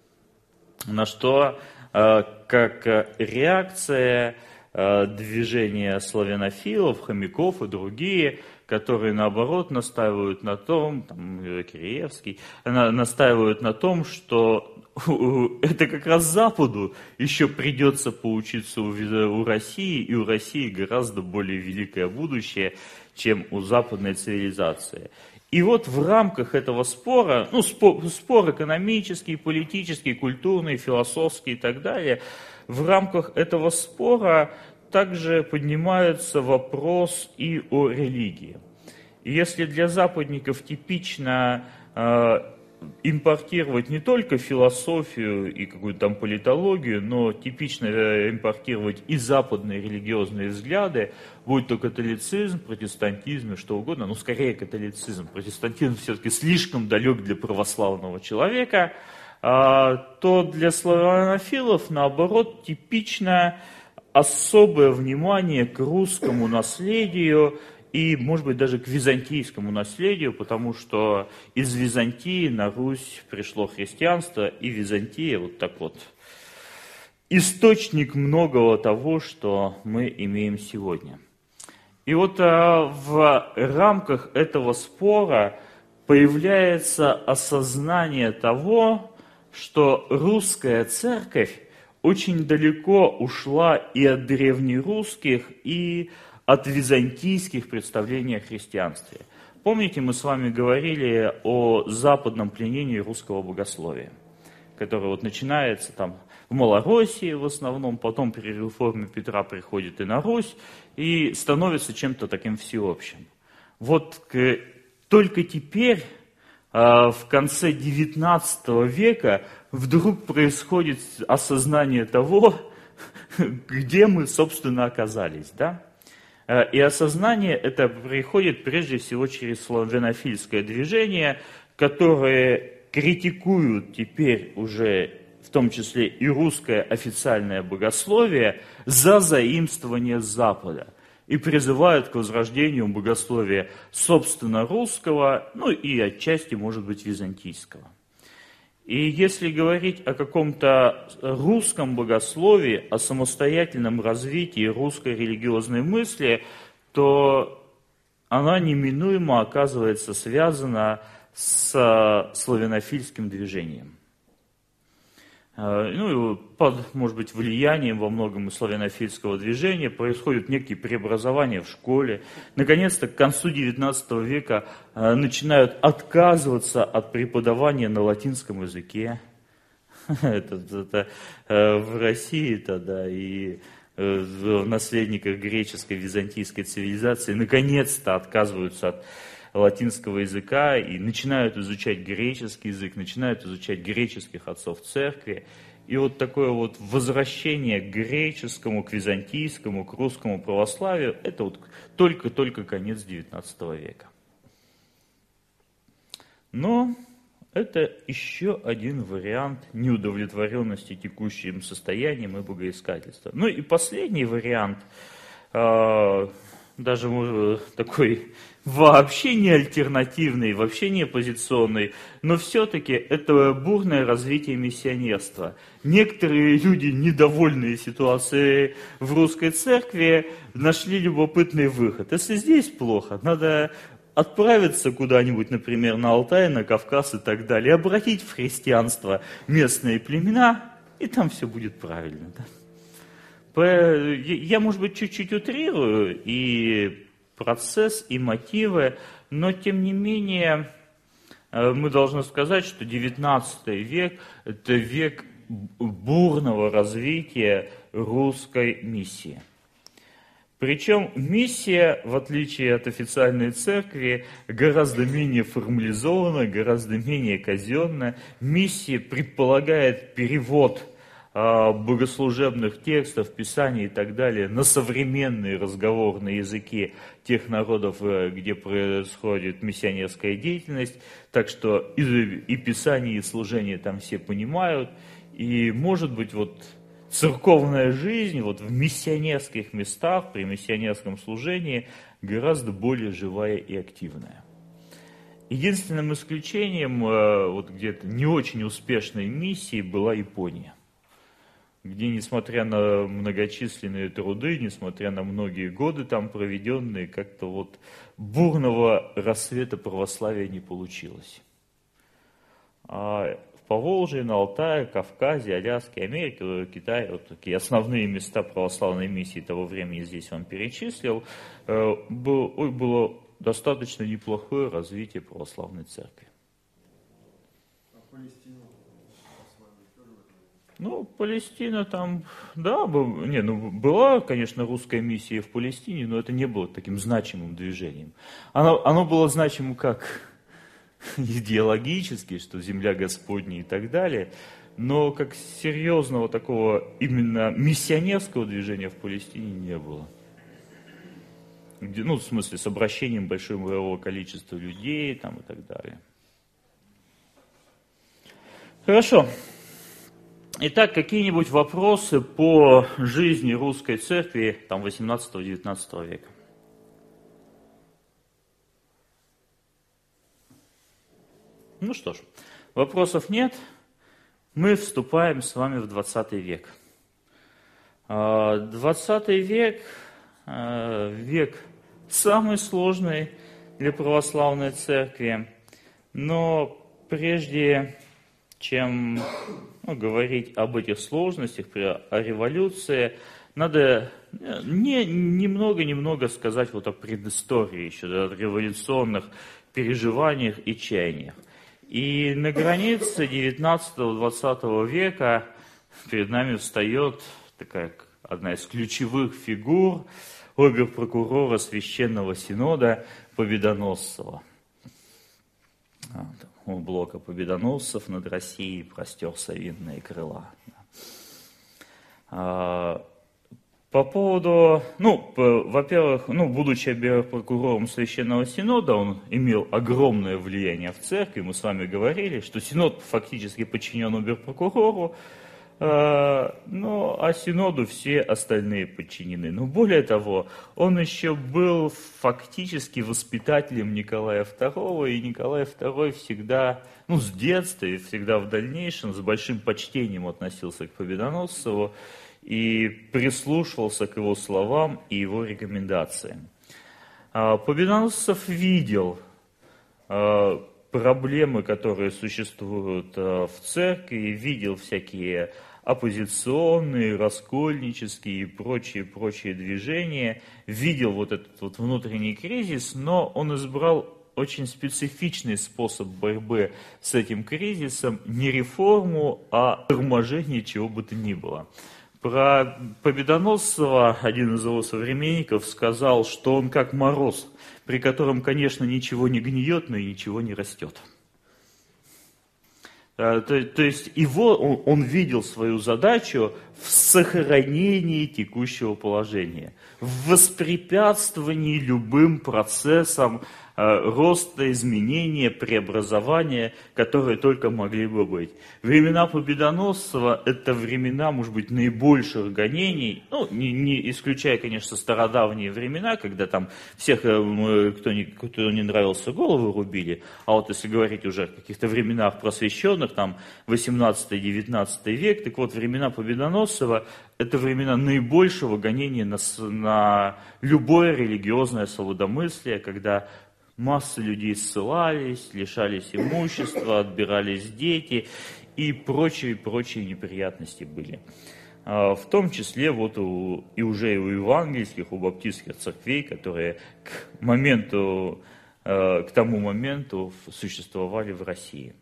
На что, как реакция движения славянофилов, хомяков и другие, которые, наоборот, настаивают на том, там, Киреевский, настаивают на том, что это как раз Западу еще придется поучиться у России, и у России гораздо более великое будущее, чем у западной цивилизации. И вот в рамках этого спора, ну, спор, спор экономический, политический, культурный, философский и так далее, в рамках этого спора также поднимается вопрос и о религии. И если для западников типично э, импортировать не только философию и какую-то там политологию, но типично импортировать и западные религиозные взгляды, будь то католицизм, протестантизм и что угодно, но скорее католицизм. Протестантизм все-таки слишком далек для православного человека, то для славянофилов, наоборот, типично особое внимание к русскому наследию, и, может быть, даже к византийскому наследию, потому что из Византии на Русь пришло христианство, и Византия вот так вот источник многого того, что мы имеем сегодня. И вот а, в рамках этого спора появляется осознание того, что русская церковь очень далеко ушла и от древнерусских, и от византийских представлений о христианстве. Помните, мы с вами говорили о западном пленении русского богословия, которое вот начинается там в Малороссии в основном, потом при реформе Петра приходит и на Русь, и становится чем-то таким всеобщим. Вот к, только теперь, в конце девятнадцатого века, вдруг происходит осознание того, где мы, собственно, оказались, да? И осознание это приходит прежде всего через славянофильское движение, которое критикуют теперь уже в том числе и русское официальное богословие за заимствование с Запада и призывают к возрождению богословия собственно русского, ну и отчасти, может быть, византийского. И если говорить о каком-то русском богословии, о самостоятельном развитии русской религиозной мысли, то она неминуемо оказывается связана с славянофильским движением. Ну, под, может быть, влиянием во многом славянофильского движения происходят некие преобразования в школе. Наконец-то к концу девятнадцатого века начинают отказываться от преподавания на латинском языке. Это, это, в России тогда и в наследниках греческой, византийской цивилизации наконец-то отказываются от латинского языка и начинают изучать греческий язык, начинают изучать греческих отцов церкви. И вот такое вот возвращение к греческому, к византийскому, к русскому православию, это вот только-только конец девятнадцатого века. Но это еще один вариант неудовлетворенности текущим состоянием и богоискательства. Ну и последний вариант, даже такой вообще не альтернативный, вообще не оппозиционный, но все-таки это бурное развитие миссионерства. Некоторые люди, недовольные ситуацией в русской церкви, нашли любопытный выход. Если здесь плохо, надо отправиться куда-нибудь, например, на Алтай, на Кавказ и так далее, обратить в христианство местные племена, и там все будет правильно. Да? Я, может быть, чуть-чуть утрирую и процесс, и мотивы, но, тем не менее, мы должны сказать, что девятнадцатый век – это век бурного развития русской миссии. Причем миссия, в отличие от официальной церкви, гораздо менее формализована, гораздо менее казенна. Миссия предполагает перевод э, богослужебных текстов, писаний и так далее на современные разговорные языки тех народов, где происходит миссионерская деятельность. Так что и, и писание, и служение там все понимают. И, может быть, вот церковная жизнь вот в миссионерских местах, при миссионерском служении гораздо более живая и активная. Единственным исключением вот где-то не очень успешной миссии была Япония, где, несмотря на многочисленные труды, несмотря на многие годы там проведенные, как-то вот бурного рассвета православия не получилось. А в Поволжье, на Алтае, Кавказе, Аляске, Америке, Китае, вот такие основные места православной миссии того времени здесь он перечислил, было достаточно неплохое развитие православной церкви.
А Палестина?
Ну, Палестина там, да, был, не, ну, была, конечно, русская миссия в Палестине, но это не было таким значимым движением. Оно, оно было значимым как идеологически, что земля Господня и так далее, но как серьезного такого именно миссионерского движения в Палестине не было. Где, ну, в смысле, с обращением большого количества людей там и так далее. Хорошо. Итак, какие-нибудь вопросы по жизни русской церкви там восемнадцатого-девятнадцатого века? Ну что ж, вопросов нет. Мы вступаем с вами в двадцатый век. двадцатый век, век самый сложный для православной церкви, но прежде чем ну, говорить об этих сложностях, о революции, надо не, немного-немного сказать вот о предыстории еще, о революционных переживаниях и чаяниях. И на границе девятнадцатого-двадцатого века перед нами встает такая одна из ключевых фигур обер-прокурора Священного Синода Победоносцева. У блока победоносцев над Россией простерся винные крыла. По поводу, ну, во-первых, ну, будучи прокурором Священного Синода, он имел огромное влияние в церкви. Мы с вами говорили, что Синод фактически подчинен обер-прокурору, ну, а Синоду все остальные подчинены. Но более того, он еще был фактически воспитателем Николая второго, и Николай второй всегда, ну, с детства и всегда в дальнейшем с большим почтением относился к Победоносцеву и прислушивался к его словам и его рекомендациям. Победоносцев видел проблемы, которые существуют в церкви, видел всякие оппозиционные, раскольнические и прочие-прочие движения, видел вот этот вот внутренний кризис, но он избрал очень специфичный способ борьбы с этим кризисом, не реформу, а торможение чего бы то ни было. Про Победоносцева один из его современников сказал, что он как мороз, при котором, конечно, ничего не гниет, но и ничего не растет. То, то есть его, он, он видел свою задачу в сохранении текущего положения, в воспрепятствовании любым процессам роста, изменения, преобразования, которые только могли бы быть. Времена Победоносцева – это времена, может быть, наибольших гонений, ну, не, не исключая, конечно, стародавние времена, когда там всех, кто не, кто не нравился, головы рубили, а вот если говорить уже о каких-то временах просвещенных, там, восемнадцатый-девятнадцатый век, так вот, времена Победоносцева – это времена наибольшего гонения на, на любое религиозное свободомыслие, когда массы людей ссылались, лишались имущества, отбирались дети и прочие-прочие неприятности были. В том числе вот у, и уже у евангельских, у баптистских церквей, которые к моменту к тому моменту существовали в России.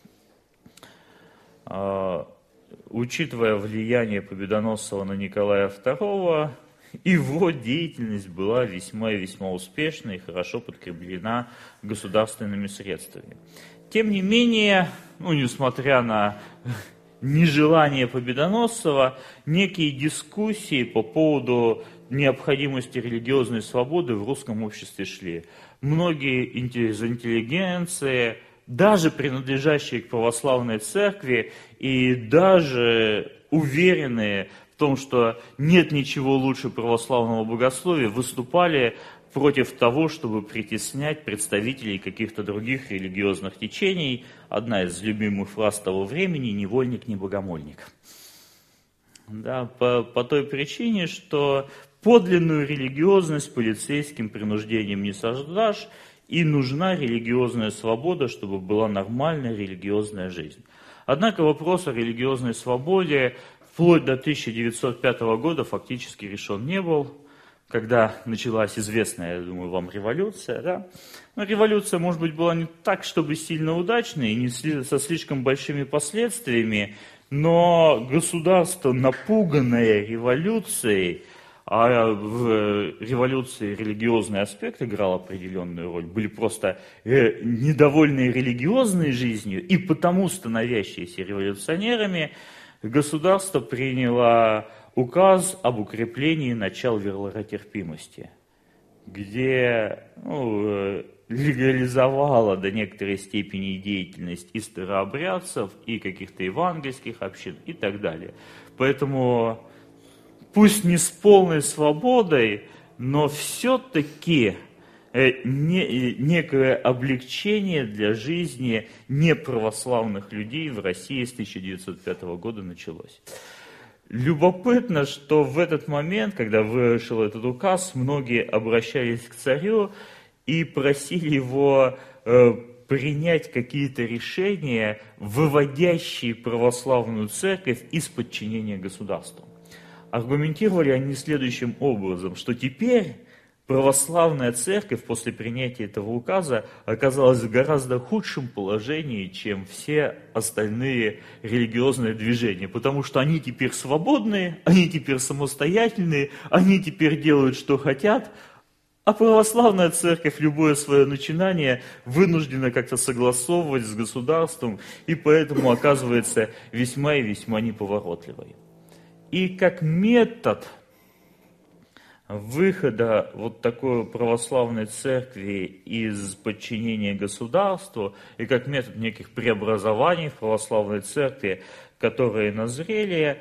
Учитывая влияние Победоносцева на Николая второго, его деятельность была весьма и весьма успешна и хорошо подкреплена государственными средствами. Тем не менее, ну, несмотря на нежелание Победоносцева, некие дискуссии по поводу необходимости религиозной свободы в русском обществе шли. Многие из интеллигенции, даже принадлежащие к православной церкви и даже уверенные в том, что нет ничего лучше православного богословия, выступали против того, чтобы притеснять представителей каких-то других религиозных течений. Одна из любимых фраз того времени – «невольник, не богомольник». Да, по, по той причине, что подлинную религиозность полицейским принуждением не создашь, и нужна религиозная свобода, чтобы была нормальная религиозная жизнь. Однако вопрос о религиозной свободе вплоть до тысяча девятьсот пятого года фактически решен не был, когда началась известная, я думаю, вам революция. Да? Но революция, может быть, была не так, чтобы сильно удачной, и не со слишком большими последствиями, но государство, напуганное революцией, а в революции религиозный аспект играл определенную роль, были просто э, недовольные религиозной жизнью и потому становящиеся революционерами, государство приняло указ об укреплении начал веротерпимости, где ну, легализовало до некоторой степени деятельность и старообрядцев, и каких-то евангельских общин и так далее. Поэтому пусть не с полной свободой, но все-таки некое облегчение для жизни неправославных людей в России с тысяча девятьсот пятого года началось. Любопытно, что в этот момент, когда вышел этот указ, многие обращались к царю и просили его э, принять какие-то решения, выводящие православную церковь из подчинения государству. Аргументировали они следующим образом, что теперь православная церковь после принятия этого указа оказалась в гораздо худшем положении, чем все остальные религиозные движения, потому что они теперь свободные, они теперь самостоятельные, они теперь делают, что хотят, а православная церковь любое свое начинание вынуждена как-то согласовывать с государством, и поэтому оказывается весьма и весьма неповоротливой. И как метод выхода вот такой православной церкви из подчинения государству и как метод неких преобразований в православной церкви, которые назрели,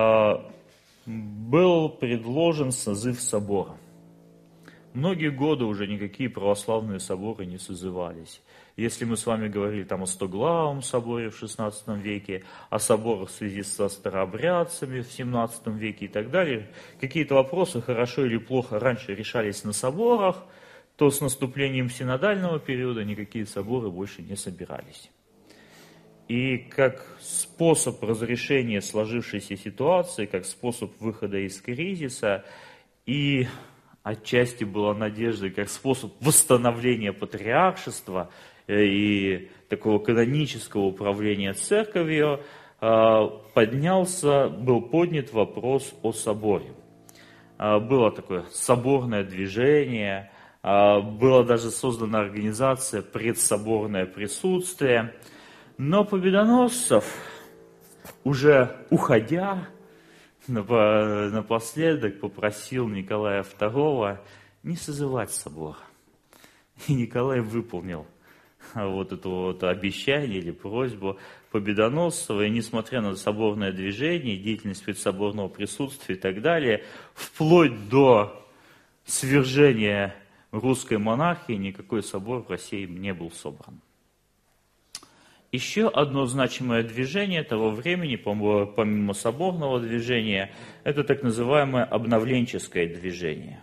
был предложен созыв собора. Многие годы уже никакие православные соборы не созывались. Если мы с вами говорили там о Стоглавом соборе в шестнадцатом веке, о соборах в связи со старообрядцами в семнадцатом веке и так далее, какие-то вопросы, хорошо или плохо, раньше решались на соборах, то с наступлением синодального периода никакие соборы больше не собирались. И как способ разрешения сложившейся ситуации, как способ выхода из кризиса, и отчасти была надежда как способ восстановления патриаршества и такого канонического управления церковью, поднялся, был поднят вопрос о соборе. Было такое соборное движение, была даже создана организация «Предсоборное присутствие», но Победоносцев, уже уходя, напоследок попросил Николая второго не созывать собор. И Николай выполнил вот это вот обещание или просьбу Победоносцева, и несмотря на соборное движение, деятельность предсоборного присутствия и так далее, вплоть до свержения русской монархии никакой собор в России не был собран. Еще одно значимое движение того времени, помимо соборного движения, это так называемое обновленческое движение.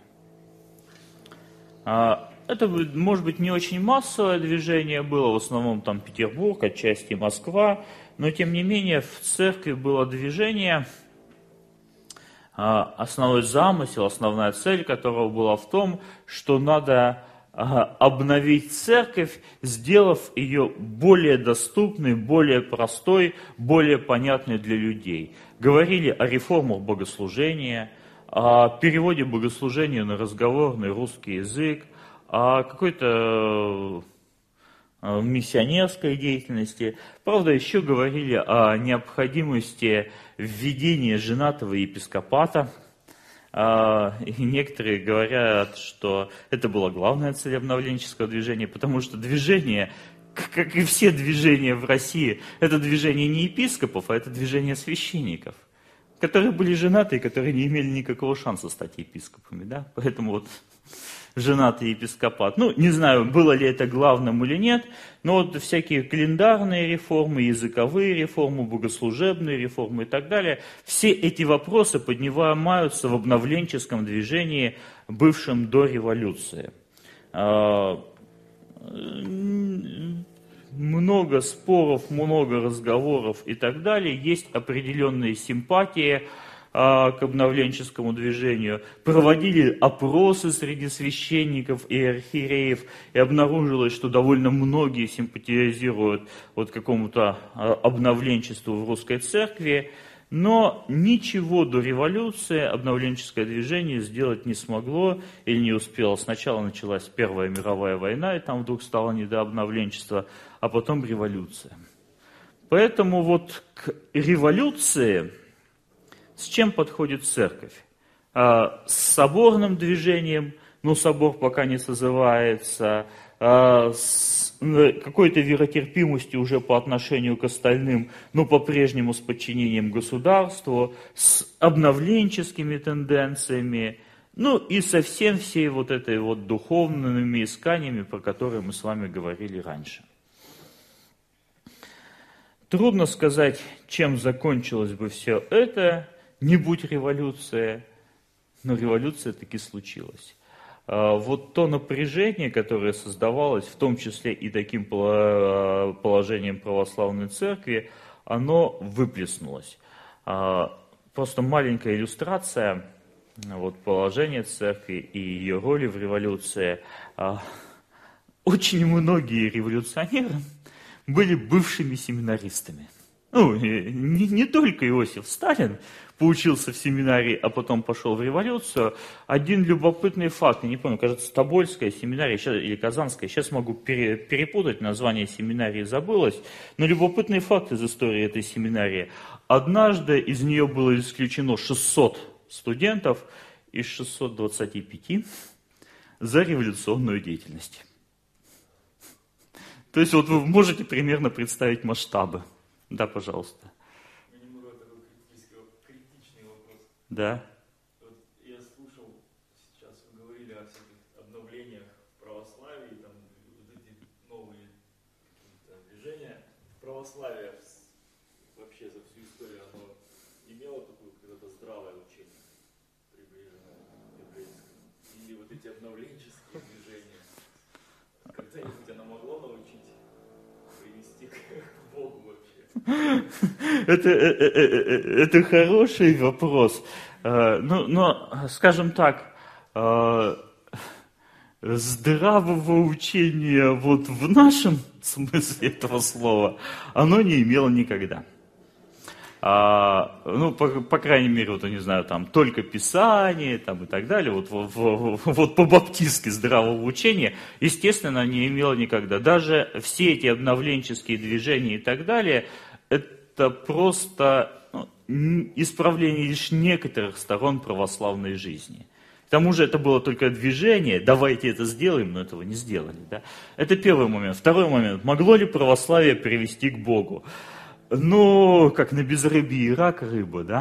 Это, может быть, не очень массовое движение было, в основном там Петербург, отчасти Москва, но тем не менее в церкви было движение, основной замысел, основная цель которого была в том, что надо обновить церковь, сделав ее более доступной, более простой, более понятной для людей. Говорили о реформах богослужения, о переводе богослужения на разговорный русский язык, о какой-то миссионерской деятельности. Правда, еще говорили о необходимости введения женатого епископата. И некоторые говорят, что это была главная цель обновленческого движения, потому что движение, как и все движения в России, это движение не епископов, а это движение священников, которые были женаты и которые не имели никакого шанса стать епископами. Да? Поэтому вот женатый епископат. Ну, не знаю, было ли это главным или нет, но вот всякие календарные реформы, языковые реформы, богослужебные реформы и так далее, все эти вопросы поднимаются в обновленческом движении, бывшем до революции. Много споров, много разговоров и так далее, есть определенные симпатии к обновленческому движению, проводили опросы среди священников и архиереев, и обнаружилось, что довольно многие симпатизируют вот какому-то обновленчеству в русской церкви, но ничего до революции обновленческое движение сделать не смогло или не успело. Сначала началась Первая мировая война, и там вдруг стало не до обновленчества, а потом революция. Поэтому вот к революции с чем подходит церковь? С соборным движением, ну собор пока не созывается, с какой-то веротерпимостью уже по отношению к остальным, но по-прежнему с подчинением государству, с обновленческими тенденциями, ну и со всем всей вот этой вот духовными исканиями, про которые мы с вами говорили раньше. Трудно сказать, чем закончилось бы все это, не будь революция, но революция таки случилась. Вот то напряжение, которое создавалось, в том числе и таким положением православной церкви, оно выплеснулось. Просто маленькая иллюстрация вот, положения церкви и ее роли в революции. Очень многие революционеры были бывшими семинаристами. Ну, не, не только Иосиф Сталин поучился в семинарии, а потом пошел в революцию. Один любопытный факт, я не помню, кажется, Тобольская семинария сейчас, или Казанская, сейчас могу пере, перепутать, название семинарии забылось, но любопытный факт из истории этой семинарии. Однажды из нее было исключено шестьсот студентов из шестисот двадцати пяти за революционную деятельность. То есть вот вы можете примерно представить масштабы. Да, пожалуйста.
Немного такой критичный вопрос.
Да.
Вот я слушал, сейчас вы говорили о всяких обновлениях в православии, там вот эти новые движения. Православие вообще за всю историю оно имело такое когда-то здравое учение, приближенное к еврейскому. И вот эти обновленческие движения, когда-нибудь оно могло научить привести к Богу вообще?
Это, это хороший вопрос. Ну, но, скажем так, здравого учения вот в нашем смысле этого слова оно не имело никогда. А, ну, по, по крайней мере, вот, я не знаю, там, только Писание, там, и так далее, вот, вот, вот по-баптистски здравого учения, естественно, не имело никогда. Даже все эти обновленческие движения и так далее, это просто ну, исправление лишь некоторых сторон православной жизни. К тому же это было только движение, давайте это сделаем, но этого не сделали. Да? Это первый момент. Второй момент, могло ли православие привести к Богу? Ну, как на безрыбье и рак рыба, да?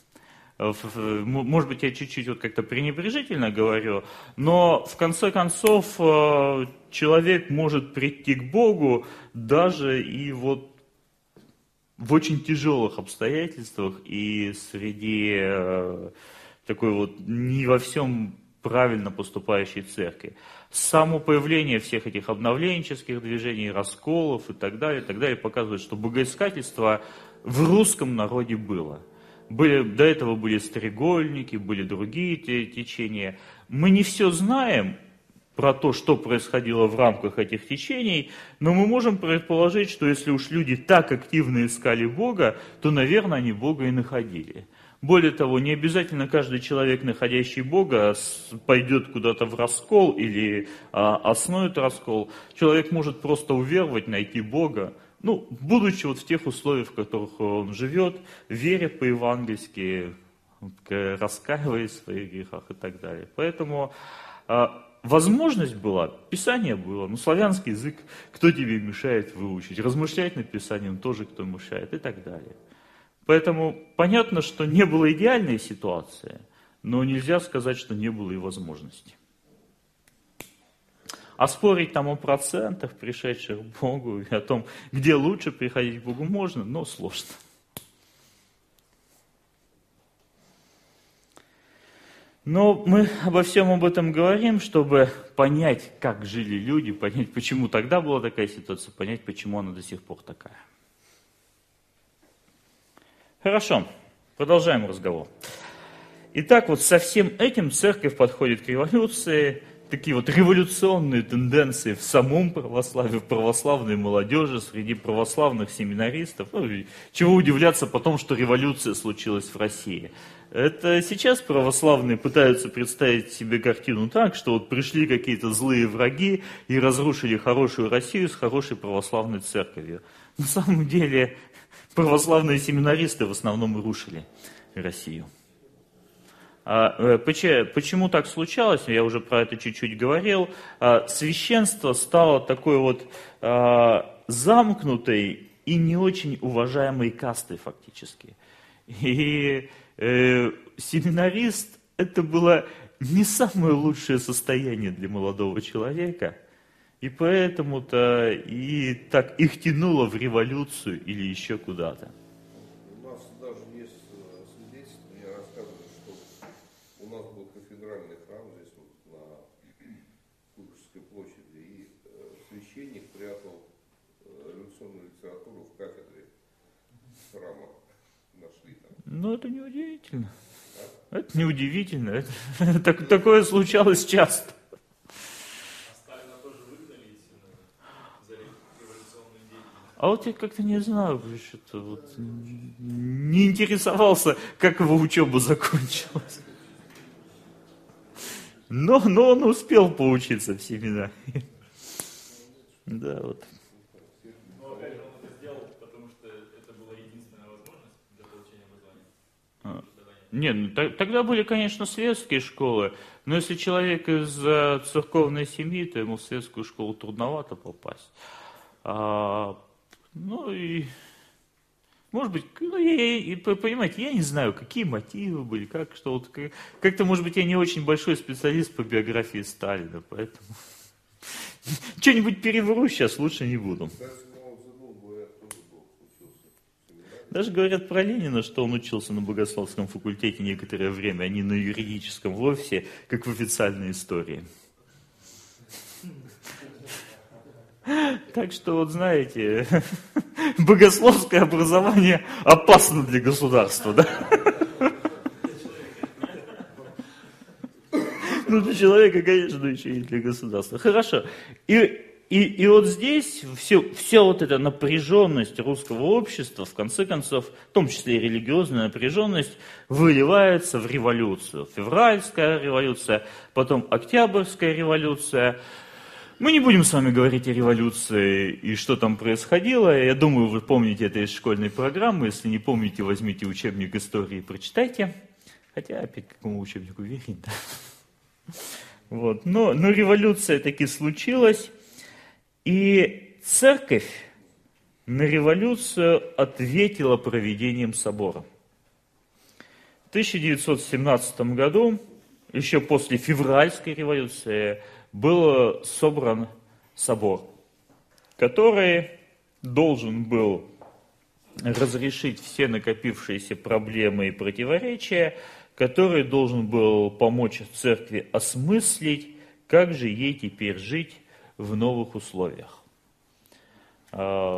Может быть, я чуть-чуть вот как-то пренебрежительно говорю, но в конце концов человек может прийти к Богу даже и вот в очень тяжелых обстоятельствах и среди такой вот не во всем правильно поступающей церкви. Само появление всех этих обновленческих движений, расколов и так далее, и так далее показывает, что богоискательство в русском народе было. Были, до этого были стрегольники, были другие течения. Мы не все знаем, про то, что происходило в рамках этих течений, но мы можем предположить, что если уж люди так активно искали Бога, то, наверное, они Бога и находили. Более того, не обязательно каждый человек, находящий Бога, пойдет куда-то в раскол или а, основит раскол. Человек может просто уверовать, найти Бога, ну, будучи вот в тех условиях, в которых он живет, веря по-евангельски, раскаиваясь в своих грехах и так далее. Поэтому а, возможность была, Писание было, ну, славянский язык, кто тебе мешает выучить, размышлять над Писанием тоже кто мешает и так далее. Поэтому понятно, что не было идеальной ситуации, но нельзя сказать, что не было и возможности. А спорить там о процентах, пришедших к Богу, и о том, где лучше приходить к Богу, можно, но сложно. Но мы обо всем об этом говорим, чтобы понять, как жили люди, понять, почему тогда была такая ситуация, понять, почему она до сих пор такая. Хорошо, продолжаем разговор. Итак, вот со всем этим церковь подходит к революции, такие вот революционные тенденции в самом православии, в православной молодежи, среди православных семинаристов. Ну, чего удивляться потом, что революция случилась в России. Это сейчас православные пытаются представить себе картину так, что вот пришли какие-то злые враги и разрушили хорошую Россию с хорошей православной церковью. На самом деле православные семинаристы в основном и рушили Россию. А почему так случалось, я уже про это чуть-чуть говорил. Священство стало такой вот замкнутой и не очень уважаемой кастой фактически. И э, семинарист это было не самое лучшее состояние для молодого человека. И поэтому-то и так их тянуло в революцию или еще куда-то.
У нас даже есть свидетельство, мне рассказывали, что у нас был кафедральный храм здесь вот на Куйбышевской площади, и священник прятал революционную литературу в кафедре храма. Нашли там.
Ну, это неудивительно. А? Это неудивительно. Это, так, такое случалось часто. А вот я как-то не знаю, что-то вот не интересовался, как его учеба закончилась. Но, но он успел поучиться в семинаре. Да, вот.
Но опять же он это сделал, потому что это была единственная возможность для получения образования.
А. Нет, ну, т- тогда были, конечно, светские школы, но если человек из э, церковной семьи, то ему в светскую школу трудновато попасть. А, ну и, может быть, ну, я, я, понимаете, я не знаю, какие мотивы были, как, что вот, как, как-то, может быть, я не очень большой специалист по биографии Сталина, поэтому что-нибудь перевру сейчас, лучше не буду. Даже говорят про Ленина, что он учился на богословском факультете некоторое время, а не на юридическом вовсе, как в официальной истории. Так что, вот знаете, богословское образование опасно для государства, да? Ну, для человека, конечно, еще и для государства. Хорошо. И, и, и вот здесь все, вся вот эта напряженность русского общества, в конце концов, в том числе и религиозная напряженность, выливается в революцию. Февральская революция, потом Октябрьская революция. Мы не будем с вами говорить о революции и что там происходило. Я думаю, вы помните это из школьной программы. Если не помните, возьмите учебник истории и прочитайте. Хотя, опять, к какому учебнику верить, да? Вот. Но, но революция таки случилась. И церковь на революцию ответила проведением собора. В тысяча девятьсот семнадцатом году, еще после февральской революции, был собран собор, который должен был разрешить все накопившиеся проблемы и противоречия, который должен был помочь церкви осмыслить, как же ей теперь жить в новых условиях.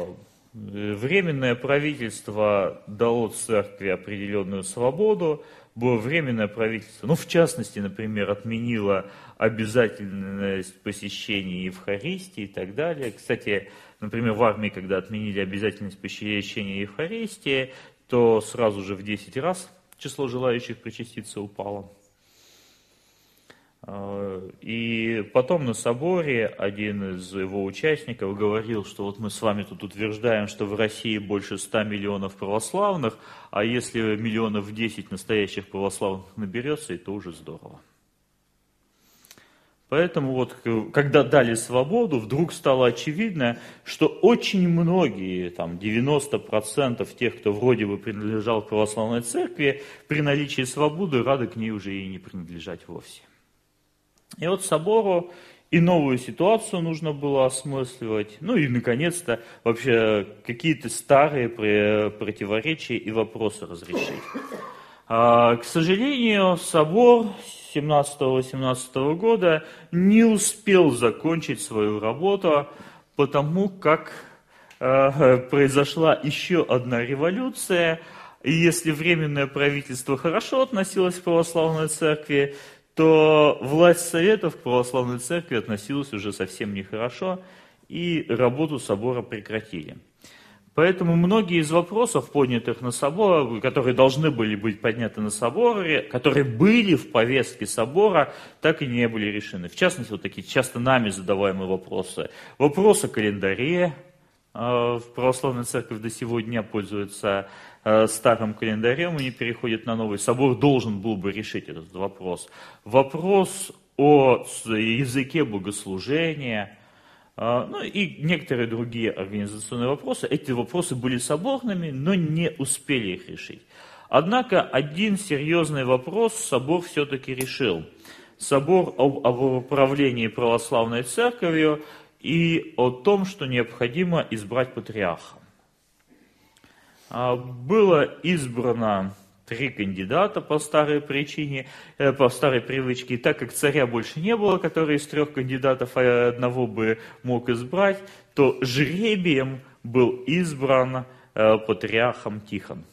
Временное правительство дало церкви определенную свободу, было временное правительство. Ну, в частности, например, отменило обязательность посещения Евхаристии и так далее. Кстати, например, в армии, когда отменили обязательность посещения Евхаристии, то сразу же в десять раз число желающих причаститься упало. И потом на соборе один из его участников говорил, что вот мы с вами тут утверждаем, что в России больше ста миллионов православных, а если миллионов десять настоящих православных наберется, это уже здорово. Поэтому вот, когда дали свободу, вдруг стало очевидно, что очень многие, там девяносто процентов тех, кто вроде бы принадлежал к православной церкви, при наличии свободы рады к ней уже и не принадлежать вовсе. И вот собору и новую ситуацию нужно было осмысливать, ну и, наконец-то, вообще какие-то старые противоречия и вопросы разрешить. А, к сожалению, собор семнадцатого-восемнадцатого года не успел закончить свою работу, потому как а, произошла еще одна революция, и если Временное правительство хорошо относилось к православной церкви, то власть Советов к православной церкви относилась уже совсем нехорошо, и работу собора прекратили. Поэтому многие из вопросов, поднятых на соборе, которые должны были быть подняты на соборе, которые были в повестке собора, так и не были решены. В частности, вот такие часто нами задаваемые вопросы. Вопрос о календаре. В православной церкви до сего дня пользуется старым календарем и не переходит на новый. Собор должен был бы решить этот вопрос. Вопрос о языке богослужения, ну и некоторые другие организационные вопросы. Эти вопросы были соборными, но не успели их решить. Однако один серьезный вопрос собор все-таки решил. Собор об, об управлении православной церковью и о том, что необходимо избрать патриарха. Было избрано три кандидата по старой причине, по старой привычке. И так как царя больше не было, который из трех кандидатов одного бы мог избрать, то жребием был избран патриархом Тихон.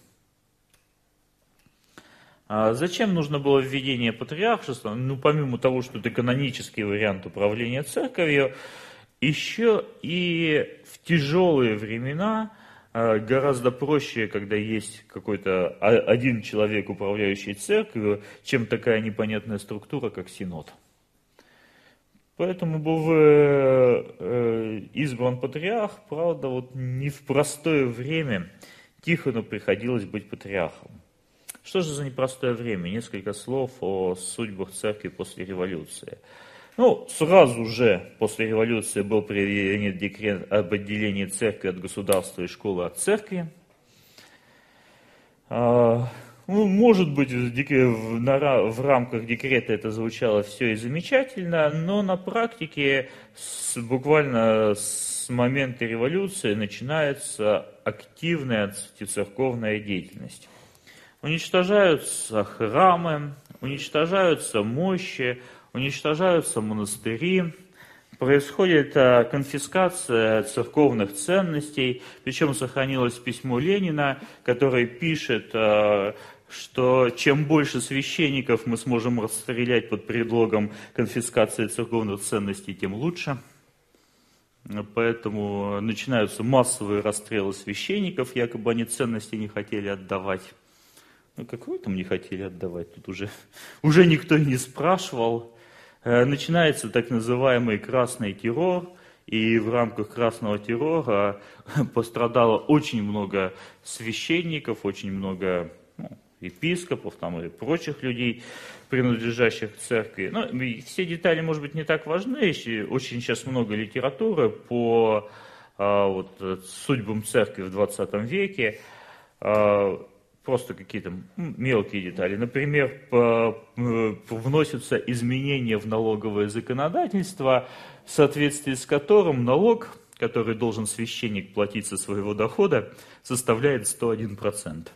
Зачем нужно было введение патриаршества? Ну, помимо того, что это канонический вариант управления церковью, еще и в тяжелые времена гораздо проще, когда есть какой-то один человек, управляющий церковью, чем такая непонятная структура, как синод. Поэтому был избран патриарх, правда, вот не в простое время Тихону приходилось быть патриархом. Что же за непростое время? Несколько слов о судьбах церкви после революции. Ну, сразу же после революции был принят декрет об отделении церкви от государства и школы от церкви. Ну, может быть, в рамках декрета это звучало все и замечательно, но на практике буквально с момента революции начинается активная антицерковная деятельность. Уничтожаются храмы, уничтожаются мощи, уничтожаются монастыри, происходит конфискация церковных ценностей, причем сохранилось письмо Ленина, который пишет, что чем больше священников мы сможем расстрелять под предлогом конфискации церковных ценностей, тем лучше. Поэтому начинаются массовые расстрелы священников, якобы они ценности не хотели отдавать. Ну, какой там не хотели отдавать, тут уже, уже никто и не спрашивал. Начинается так называемый красный террор, и в рамках красного террора пострадало очень много священников, очень много ну, епископов там, и прочих людей, принадлежащих к церкви. Ну, все детали, может быть, не так важны, очень сейчас много литературы по а, вот, судьбам церкви в двадцатом веке. А, Просто какие-то мелкие детали. Например, вносятся изменения в налоговое законодательство, в соответствии с которым налог, который должен священник платить со своего дохода, составляет сто один процент.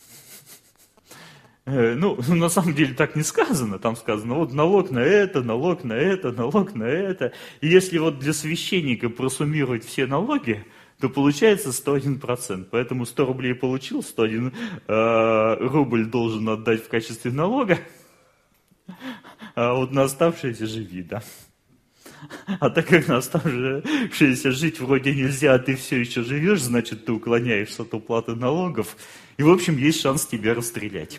Ну, на самом деле так не сказано. Там сказано, вот налог на это, налог на это, налог на это. И если вот для священника просуммировать все налоги, то получается сто один процент. Поэтому сто рублей получил, сто один э, рубль должен отдать в качестве налога, а вот на оставшееся живи, да. А так как на оставшееся жить вроде нельзя, а ты все еще живешь, значит, ты уклоняешься от уплаты налогов, и, в общем, есть шанс тебя расстрелять.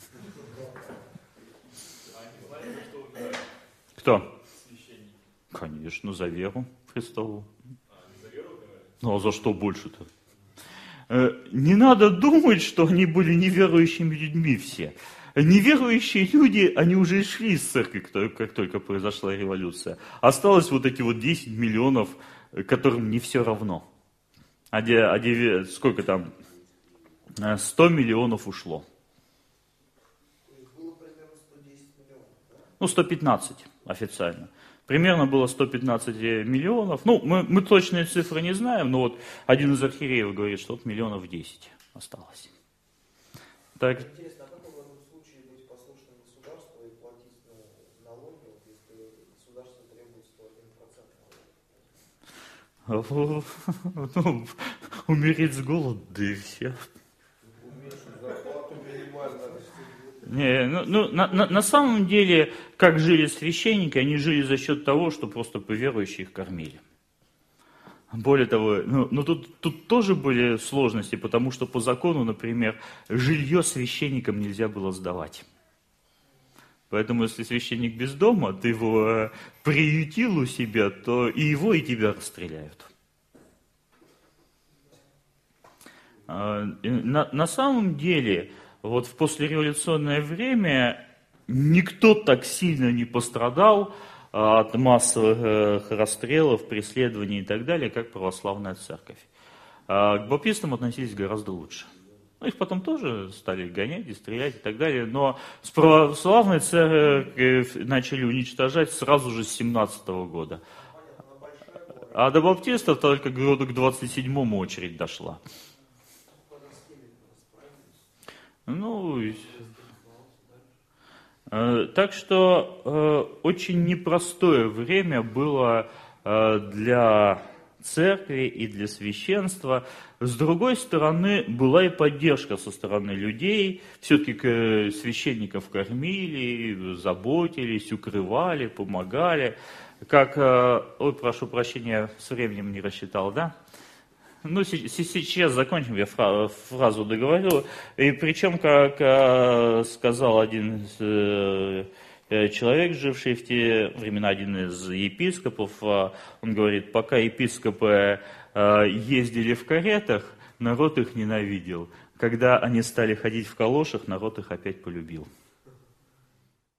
Кто? Конечно, за веру Христову. Ну а за что больше-то? Не надо думать, что они были неверующими людьми все. Неверующие люди, они уже шли из церкви, как только произошла революция. Осталось вот эти вот десять миллионов, которым не все равно. А де, а де, сколько там? сто миллионов ушло.
Было примерно сто десять миллионов, да?
Ну, сто пятнадцать официально. Примерно было сто пятнадцать миллионов. Ну, мы, мы точные цифры не знаем, но вот один из архиереев говорит, что вот миллионов десять осталось. Так.
Интересно, а как в этом случае быть послушным государству и платить ну, налоги, вот, если государство требует сто один процент налогов?
Ну, умереть с голоду, да и все. Не, ну, ну, на, на, на самом деле, как жили священники, они жили за счет того, что просто поверующие их кормили. Более того, ну, ну тут, тут тоже были сложности, потому что по закону, например, жилье священникам нельзя было сдавать. Поэтому, если священник без дома, ты его э, приютил у себя, то и его, и тебя расстреляют. А, на, на самом деле... Вот в послереволюционное время никто так сильно не пострадал от массовых расстрелов, преследований и так далее, как православная церковь. А к баптистам относились гораздо лучше. Ну, их потом тоже стали гонять и стрелять и так далее, но с православной церковь начали уничтожать сразу же с семнадцатого года. А до баптистов только к году к двадцать седьмому очередь дошла. Ну, э, так что э, очень непростое время было э, для церкви и для священства. С другой стороны, была и поддержка со стороны людей. Все-таки священников кормили, заботились, укрывали, помогали. Как, э, ой, прошу прощения, с временем не рассчитал, да? Ну, сейчас закончим, я фразу договорю. И причем, как сказал один человек, живший в те времена, один из епископов, он говорит, пока епископы ездили в каретах, народ их ненавидел. Когда они стали ходить в калошах, народ их опять полюбил.